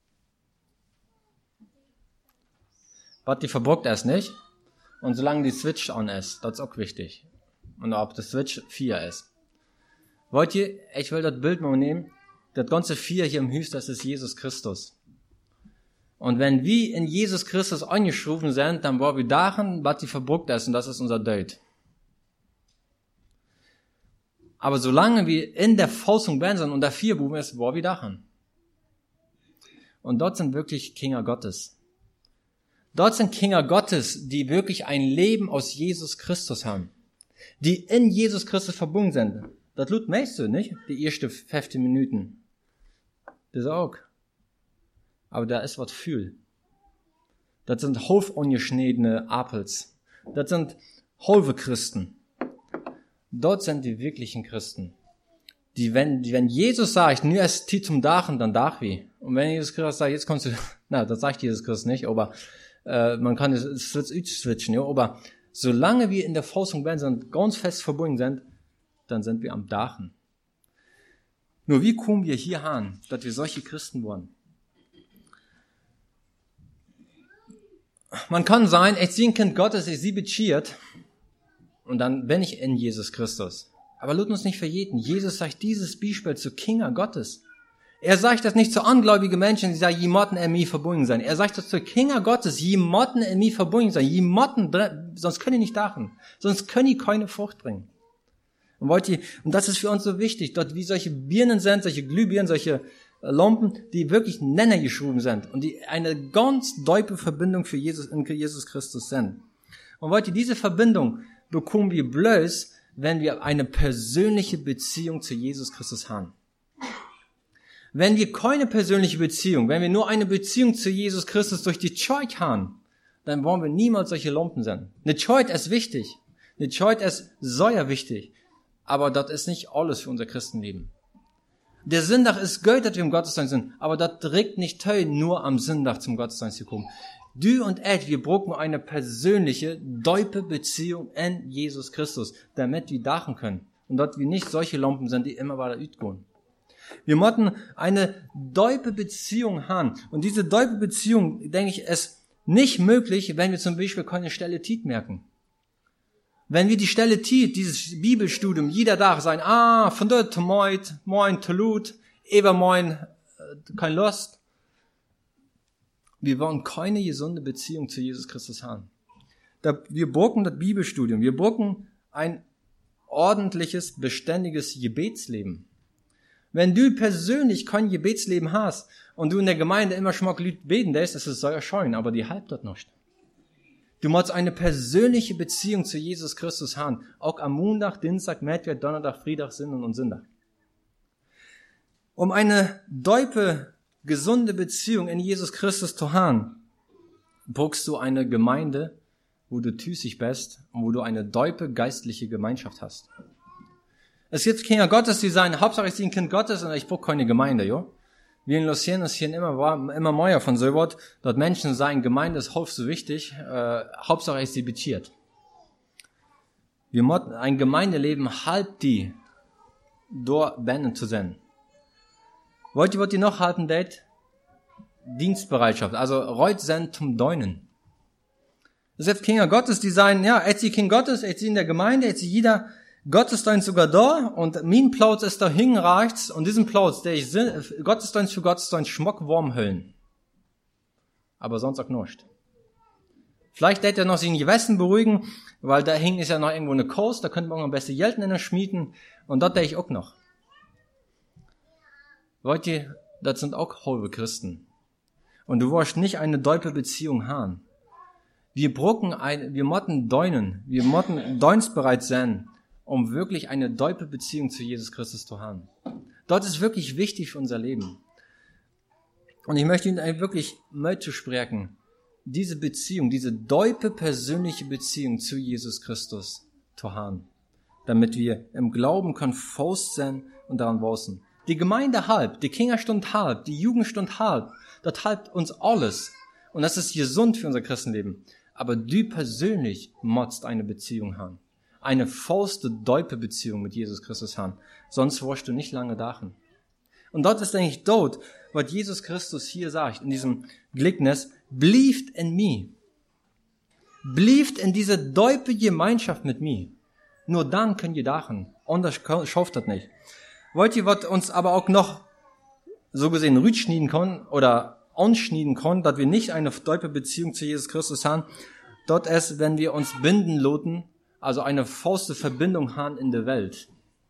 Was die verbruckt ist, nicht? Und solange die Switch on ist, das ist auch wichtig. Und ob das Switch vier ist. Wollt ihr, ich will das Bild mal nehmen, das ganze vier hier im Hüst, das ist Jesus Christus. Und wenn wir in Jesus Christus eingeschrufen sind, dann wollen wir dachen, was die verbruckt ist, und das ist unser Död. Aber solange wir in der Fassung werden sind und der vier Buben ist, wollen wir dachen. Und dort sind wirklich Kinder Gottes. Dort sind Kinder Gottes, die wirklich ein Leben aus Jesus Christus haben. Die in Jesus Christus verbunden sind. Das tut meiste, nicht? Die ersten fünfzehn Minuten. Das auch. Aber da ist was viel. Das sind halb ungeschnittene Appels. Das sind halbe Christen. Dort sind die wirklichen Christen. Die, wenn, die, wenn Jesus sagt, nur es die zum Dachen, dann dach wie. Und wenn Jesus Christus sagt, jetzt kommst du, na, das sagt Jesus Christus nicht, aber, äh, man kann es switchen, ja, aber solange wir in der Fassung werden, sind, ganz fest verbunden sind, dann sind wir am Dachen. Nur wie kommen wir hier an, dass wir solche Christen wurden? Man kann sein, ich sehe ein Kind Gottes, ich sie bekehren, und dann bin ich in Jesus Christus. Aber lasst uns nicht verjeten, Jesus sagt dieses Beispiel zu Kinder Gottes. Er sagt das nicht zu ungläubigen Menschen, die sagen, je motten in mir verbunden sein. Er sagt das zu Kinder Gottes, je motten in mir verbunden sein, je motten, sonst können die nicht dachen, sonst können die keine Frucht bringen. Und wollt ihr, und das ist für uns so wichtig, dort wie solche Birnen sind, solche Glühbirnen, solche Lampen, die wirklich Nenner geschrieben sind und die eine ganz tiefe Verbindung für Jesus, in Jesus Christus sind. Und wollt ihr, diese Verbindung bekommen wir bloß, wenn wir eine persönliche Beziehung zu Jesus Christus haben. Wenn wir keine persönliche Beziehung, wenn wir nur eine Beziehung zu Jesus Christus durch die Zeit haben, dann wollen wir niemals solche Lampen sein. Eine Zeit ist wichtig. Eine Zeit ist sehr wichtig. Aber das ist nicht alles für unser Christenleben. Der Sonntag ist gut, dass wir im Gottesdienst sind, aber das trägt nicht teil, nur am Sonntag zum Gottesdienst zu kommen. Du und ich, wir brauchen eine persönliche, tiefe Beziehung in Jesus Christus, damit wir dachen können. Und dass wir nicht solche Lampen sind, die immer weiter utgehen. Wir möchten eine tiefe Beziehung haben. Und diese tiefe Beziehung, denke ich, ist nicht möglich, wenn wir zum Beispiel keine Stelle Tiet merken. Wenn wir die Stelle Tiet, dieses Bibelstudium, jeder Tag sagen, ah, von dort, moin, moin, Tolut, ever moin, kein Lust. wir wollen keine gesunde Beziehung zu Jesus Christus haben. Wir brauchen das Bibelstudium, wir brauchen ein ordentliches, beständiges Gebetsleben. Wenn du persönlich kein Gebetsleben hast und du in der Gemeinde immer schmuck beten lässt, ist es sehr schön, aber die halbt das nicht. Du musst eine persönliche Beziehung zu Jesus Christus haben, auch am Montag, Dienstag, Mittwoch, Donnerstag, Freitag, Sonntag und Sonntag. Um eine deupe, gesunde Beziehung in Jesus Christus zu haben, brauchst du eine Gemeinde, wo du tüßig bist und wo du eine deupe geistliche Gemeinschaft hast. Es gibt Kinder Gottes, die sagen, Hauptsache ich bin ein Kind Gottes und ich brauche keine Gemeinde, jo. Wir in Lucien ist hier immer, immer mehr von so was, dort Menschen sagen, Gemeinde ist halb so wichtig, äh, Hauptsache ich sie betiert. Wir müssen ein Gemeindeleben halb die, dort wenden zu sein. Wollt ihr, was ihr noch halten date? Dienstbereitschaft, also reut sein zum Deunen. Es gibt Kinder Gottes, die sagen, ja, jetzt ist Kind Gottes, jetzt ist in der Gemeinde, jetzt ist jeder Gottesdienst sogar da und mein Platz ist da hinreicht und diesen Platz, der ich Gottesdienst für Gottesdienst schmuck warm hüllen. Aber sonst auch nicht. Vielleicht hätte er noch sich in Gewissen beruhigen, weil da hing ist ja noch irgendwo eine Kurs, da könnte man am besten Geld in der schmieden und dort der ich auch noch. Leute, das sind auch halbe Christen. Und du wirst nicht eine deupe Beziehung haben. Wir brauchen ein, wir motten deunen, wir motten deunsbereit sein, um wirklich eine deupe Beziehung zu Jesus Christus zu haben. Dort ist wirklich wichtig für unser Leben. Und ich möchte Ihnen wirklich mitzusprechen, diese Beziehung, diese deupe persönliche Beziehung zu Jesus Christus zu haben, damit wir im Glauben konfus sein und daran wachsen. Die Gemeinde halb, die Kinderstund halb, die Jugendstund halb, das halbt uns alles. Und das ist gesund für unser Christenleben. Aber du persönlich musst eine Beziehung haben. Eine fauste, deupe Beziehung mit Jesus Christus haben. Sonst wirst du nicht lange dachen. Und dort ist eigentlich dort, was Jesus Christus hier sagt, in diesem Gleichnis, blieft in mir. Blieft in diese deupe Gemeinschaft mit mir. Nur dann könnt ihr dachen. Anders schafft das nicht. Wollt ihr, was uns aber auch noch so gesehen rütschnieden können oder anschnieden können, dass wir nicht eine deupe Beziehung zu Jesus Christus haben, dort ist, wenn wir uns binden loten, also eine fauste Verbindung haben in der Welt.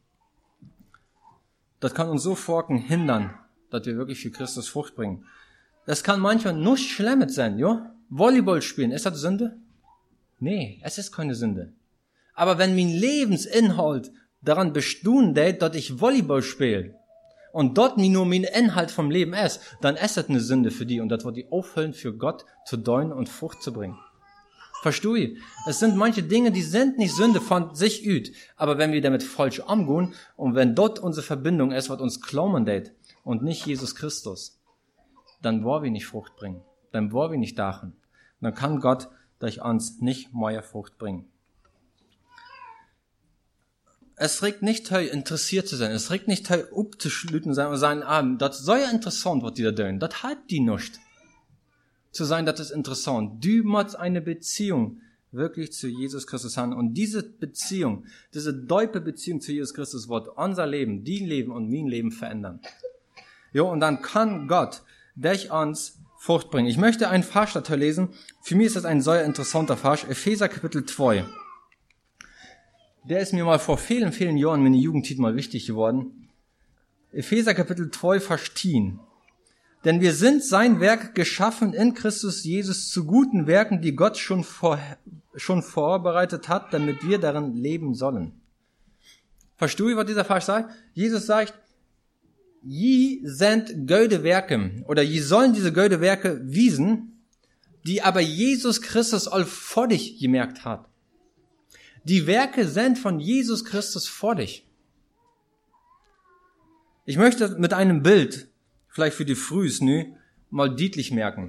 Das kann uns so forken hindern, dass wir wirklich für Christus Frucht bringen. Das kann manchmal nur Schlemmet sein, jo? Volleyball spielen, ist das Sünde? Nee, es ist keine Sünde. Aber wenn mein Lebensinhalt daran bestehen wird, dass ich Volleyball spiele und dort mir nur mein Inhalt vom Leben ist, dann ist das eine Sünde für die und das wird die aufhören für Gott zu deuten und Frucht zu bringen. Verstehe ich? Es sind manche Dinge, die sind nicht Sünde von sich üt, aber wenn wir damit falsch umgehen und wenn dort unsere Verbindung ist, was uns klaumen wird und nicht Jesus Christus, dann wollen wir nicht Frucht bringen, dann wollen wir nicht dachen. Dann kann Gott durch uns nicht mehr Frucht bringen. Es regt nicht toll, interessiert zu sein. Es regt nicht toll, abzuschlüten sein und sagen, ah, das soll ja interessant, was die da tun. Das halbt die nicht. Zu sein, das ist interessant. Du musst eine Beziehung wirklich zu Jesus Christus haben. Und diese Beziehung, diese deupe Beziehung zu Jesus Christus wird unser Leben, dein Leben und mein Leben verändern. Jo, und dann kann Gott durch uns Frucht bringen. Ich möchte einen Vers dazu lesen. Für mich ist das ein sehr interessanter Vers. Epheser Kapitel zwei. Der ist mir mal vor vielen, vielen Jahren in meiner Jugendzeit mal wichtig geworden. Epheser Kapitel zwei, Vers zehn. Denn wir sind sein Werk geschaffen in Christus Jesus zu guten Werken, die Gott schon, vor, schon vorbereitet hat, damit wir darin leben sollen. Verstehst du, was dieser Vers sagt? Jesus sagt, je sind gute Werke, oder je sollen diese gute Werke wiesen, die aber Jesus Christus all vor dich gemerkt hat. Die Werke sind von Jesus Christus vor dich. Ich möchte mit einem Bild, vielleicht für die Frühs, nü, mal deutlich merken.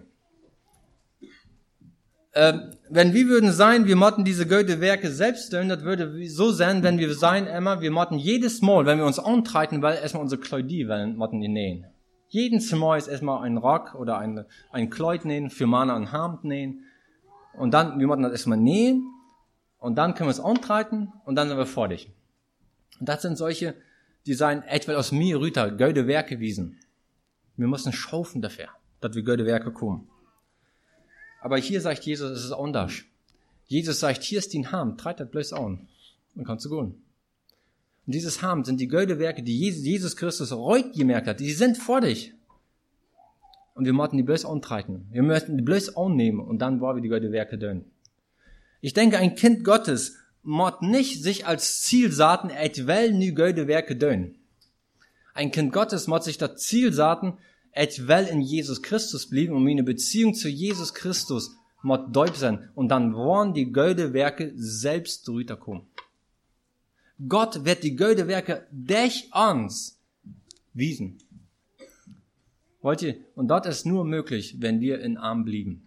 Äh, wenn wir würden sein, wir motten diese gute Werke selbst tun, das würde so sein, wenn wir sein immer, wir motten jedes Mal, wenn wir uns antreiten, weil erstmal unsere Kleidie, weil motten die nähen. Jedes Mal ist erstmal ein Rock oder ein, ein Kleid nähen, für Mana und Hemd nähen. Und dann, wir motten das erstmal nähen. Und dann können wir es antreiten und dann sind wir fertig. Und das sind solche, die sagen, etwa aus mir rüter, gute Werke wiesen. Wir müssen schaufen dafür, dass wir gute Werke kommen. Aber hier sagt Jesus, es ist anders. Jesus sagt, hier ist dein Heim, treit das bloß an. Dann kannst du gehen. Und dieses Heim sind die gute Werke, die Jesus Christus heute gemerkt hat. Die sind vor dich. Und wir möchten die bloß antreiten. Wir möchten die bloß annehmen und dann wollen wir die gute Werke tun. Ich denke, ein Kind Gottes muss nicht sich als Ziel saten, et will nie gute Werke tun. Ein Kind Gottes muss sich das Ziel saten, et will in Jesus Christus bleiben und eine Beziehung zu Jesus Christus muss deut sein. Und dann wollen die gute Werke selbst drüber kommen. Gott wird die gute Werke durch uns wiesen. Wollt ihr? Und das ist nur möglich, wenn wir in Arm blieben.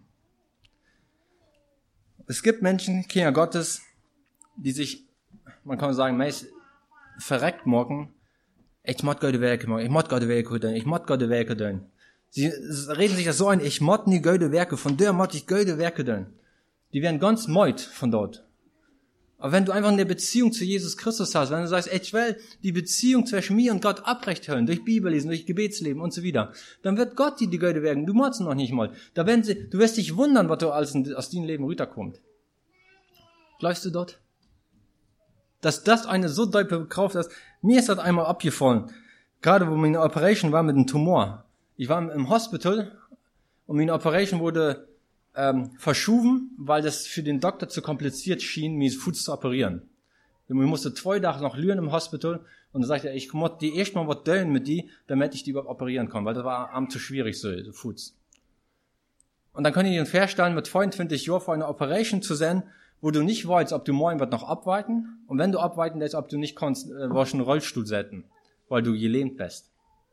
Es gibt Menschen, Kinder Gottes, die sich, man kann sagen, meist verreckt morgen. Ich mod gute Werke machen, ich mod gute Werke tun, ich mod gute Werke tun. Sie reden sich das so ein, ich mod nie gute Werke, von der mod ich gute Werke tun. Die werden ganz meut von dort. Aber wenn du einfach eine Beziehung zu Jesus Christus hast, wenn du sagst, ich will die Beziehung zwischen mir und Gott abrecht hören, durch Bibellesen, durch Gebetsleben und so wieder, dann wird Gott dir die Gute wirken. Du machst noch nicht mal. Da werden sie, du wirst dich wundern, was du aus deinem Leben rüberkommt. Bleibst du dort? Dass das eine so deutliche Kraft ist. Mir ist das einmal abgefallen. Gerade wo meine Operation war mit einem Tumor. Ich war im Hospital und meine Operation wurde ähm, verschoben, weil das für den Doktor zu kompliziert schien, mir das Fuß zu operieren. Ich musste zwei Tage noch lügen im Hospital und dann sagte er, ich muss die erst mal was tun mit die, damit ich die überhaupt operieren kann, weil das war am zu schwierig so, der Fuß. Und dann konnte ich ihn feststellen, mit fünfundzwanzig Jahren vor einer Operation zu sein, wo du nicht weißt, ob du morgen was noch abweiten, und wenn du abweiten lässt, ob du nicht kannst, äh, warst einen Rollstuhl setzen, weil du gelähmt bist.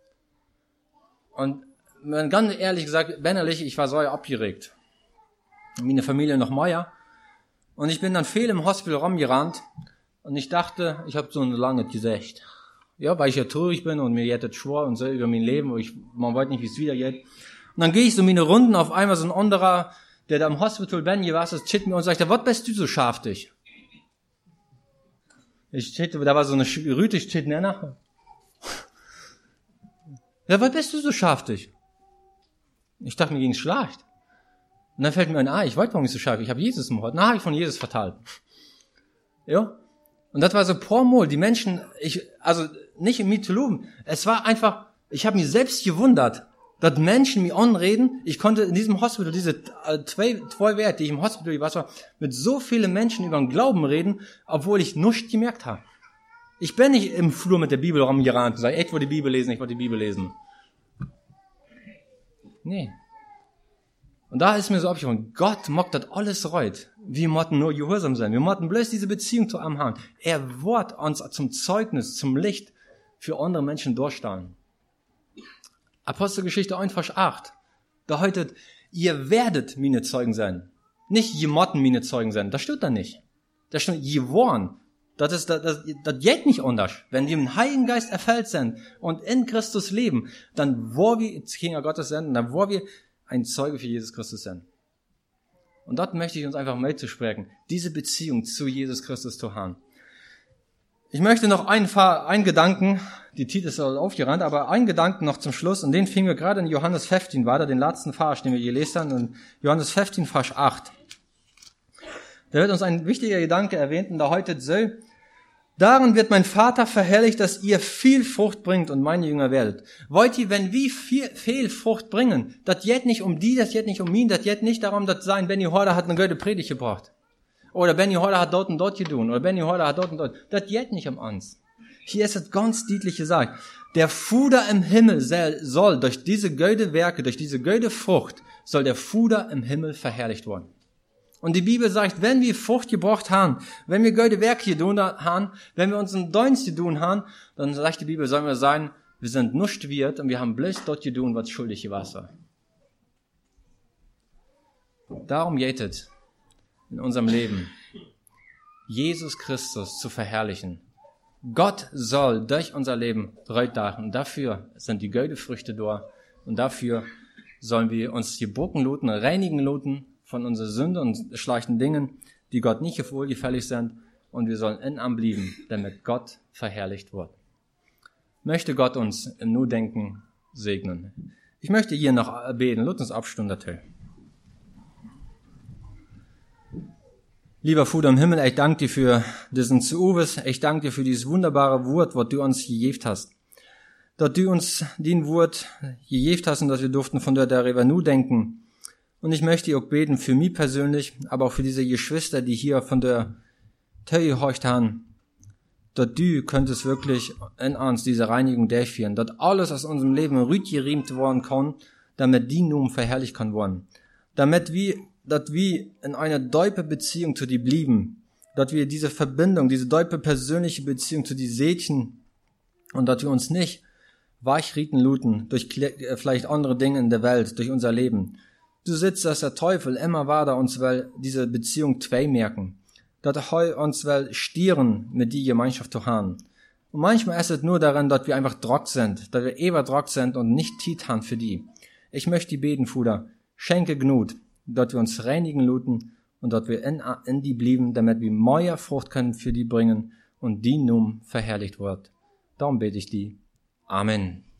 Und ganz ehrlich gesagt, wennerlich, ich war so abgeregt. Meine Familie noch mehr. Und ich bin dann viel im Hospital rumgerannt, und ich dachte, ich habe so ein langes Gesicht. Ja, weil ich ja traurig bin und mir jetzt schwor und so über mein Leben, und ich, man weiß nicht, wie es wieder geht. Und dann gehe ich so meine Runden, auf einmal so ein anderer, der da im Hospital Ben was ist, chit mir und sagt, was bist du so scharftig? Ich chit, da war so eine Rüte, ich chit nachher. Ja, was bist du so scharftig? Ich dachte, mir ging's schlecht. Und dann fällt mir ein, ah, ich weiß, warum ich so scharf. Ich habe Jesus im Hort. Na, habe ich von Jesus verteilt. Ja. Und das war so pormol. Die Menschen, ich, also nicht im Mythologen. Es war einfach, ich habe mich selbst gewundert, dass Menschen mir anreden. Ich konnte in diesem Hospital, diese äh, zwei, zwei Werte, die ich im Hospital war, mit so vielen Menschen über den Glauben reden, obwohl ich nichts gemerkt habe. Ich bin nicht im Flur mit der Bibel rumgerannt und sage, ich wollte die Bibel lesen, ich wollte die Bibel lesen. Nee. Und da ist mir so abgefallen, Gott mag das alles reut. Wir mochten nur gehorsam sein. Wir mochten bloß diese Beziehung zu ihm haben. Er wird uns zum Zeugnis, zum Licht für andere Menschen durchstehen. Apostelgeschichte eins, Vers acht. Da heute, ihr werdet meine Zeugen sein. Nicht ihr motten meine Zeugen sein. Das steht da nicht. Da steht, ihr wollen. Das ist, das, das, das geht nicht anders. Wenn wir im Heiligen Geist erfüllt sind und in Christus leben, dann wollen wir Kinder Gottes sein, dann wollen wir ein Zeuge für Jesus Christus sein. Und dort möchte ich uns einfach mitzusprechen, diese Beziehung zu Jesus Christus zu haben. Ich möchte noch einen, einen Gedanken, die Titel ist aufgerannt, aber einen Gedanken noch zum Schluss, und den fingen wir gerade in Johannes fünfzehn weiter, den letzten Vers, den wir gelesen haben, in Johannes fünfzehn, Vers acht. Da wird uns ein wichtiger Gedanke erwähnt, und da heute so, darin wird mein Vater verherrlicht, dass ihr viel Frucht bringt und meine Jünger werdet. Wollt ihr, wenn wir viel, viel Frucht bringen, das geht nicht um die, das geht nicht um mich, das geht nicht darum, dass sein, Benny Horder hat eine gute Predigt gebracht. Oder Benny Horder hat dort und dort getan. Oder Benny Horder hat dort und dort. Das geht nicht um uns. Hier ist es ganz deutlich gesagt. Der Fuder im Himmel soll durch diese gute Werke, durch diese gute Frucht, soll der Fuder im Himmel verherrlicht werden. Und die Bibel sagt, wenn wir Frucht gebracht haben, wenn wir gute Werke getan haben, wenn wir unseren Dienst getan haben, dann sagt die Bibel, sollen wir sagen, wir sind nicht wert und wir haben bloß dort getan, was schuldig war. Darum geht es in unserem Leben, Jesus Christus zu verherrlichen. Gott soll durch unser Leben reutdachen. Und dafür sind die gute Früchte da. Und dafür sollen wir uns die Bucken luten, reinigen luten von unseren Sünden und schlechten Dingen, die Gott nicht wohlgefällig sind. Und wir sollen in ihm bleiben, damit Gott verherrlicht wird. Möchte Gott uns im Nur-Denken segnen. Ich möchte hier noch beten. Lasst uns abstunden. Lieber Vater im Himmel, ich danke dir für diesen Zuwes, ich danke dir für dieses wunderbare Wort, was du uns gegeben hast. Dass du uns den Wort gegeben hast und dass wir durften von der darüber nur denken. Und ich möchte auch beten für mich persönlich, aber auch für diese Geschwister, die hier von der Tür gehorcht haben, dass du könntest wirklich in uns diese Reinigung durchführen, dass alles aus unserem Leben rüt geriemt worden kann, damit die nun verherrlicht kann worden. Damit wir dass wir in einer tiefe Beziehung zu dir blieben, dass wir diese Verbindung, diese tiefe persönliche Beziehung zu dir sehen und dass wir uns nicht wachrieten luten durch vielleicht andere Dinge in der Welt, durch unser Leben. Du sitzt, dass der Teufel immer weiter uns will diese Beziehung zwei merken, dass er uns will stieren mit die Gemeinschaft zu haben. Und manchmal ist es nur daran, dass wir einfach Druck sind, dass wir eber Druck sind und nicht Tiet haben für die. Ich möchte die beten, Fuder, schenke Gnut, dass wir uns reinigen luten und dass wir in, in die blieben, damit wir mehr Frucht können für die bringen und die nun verherrlicht wird. Darum bete ich die. Amen.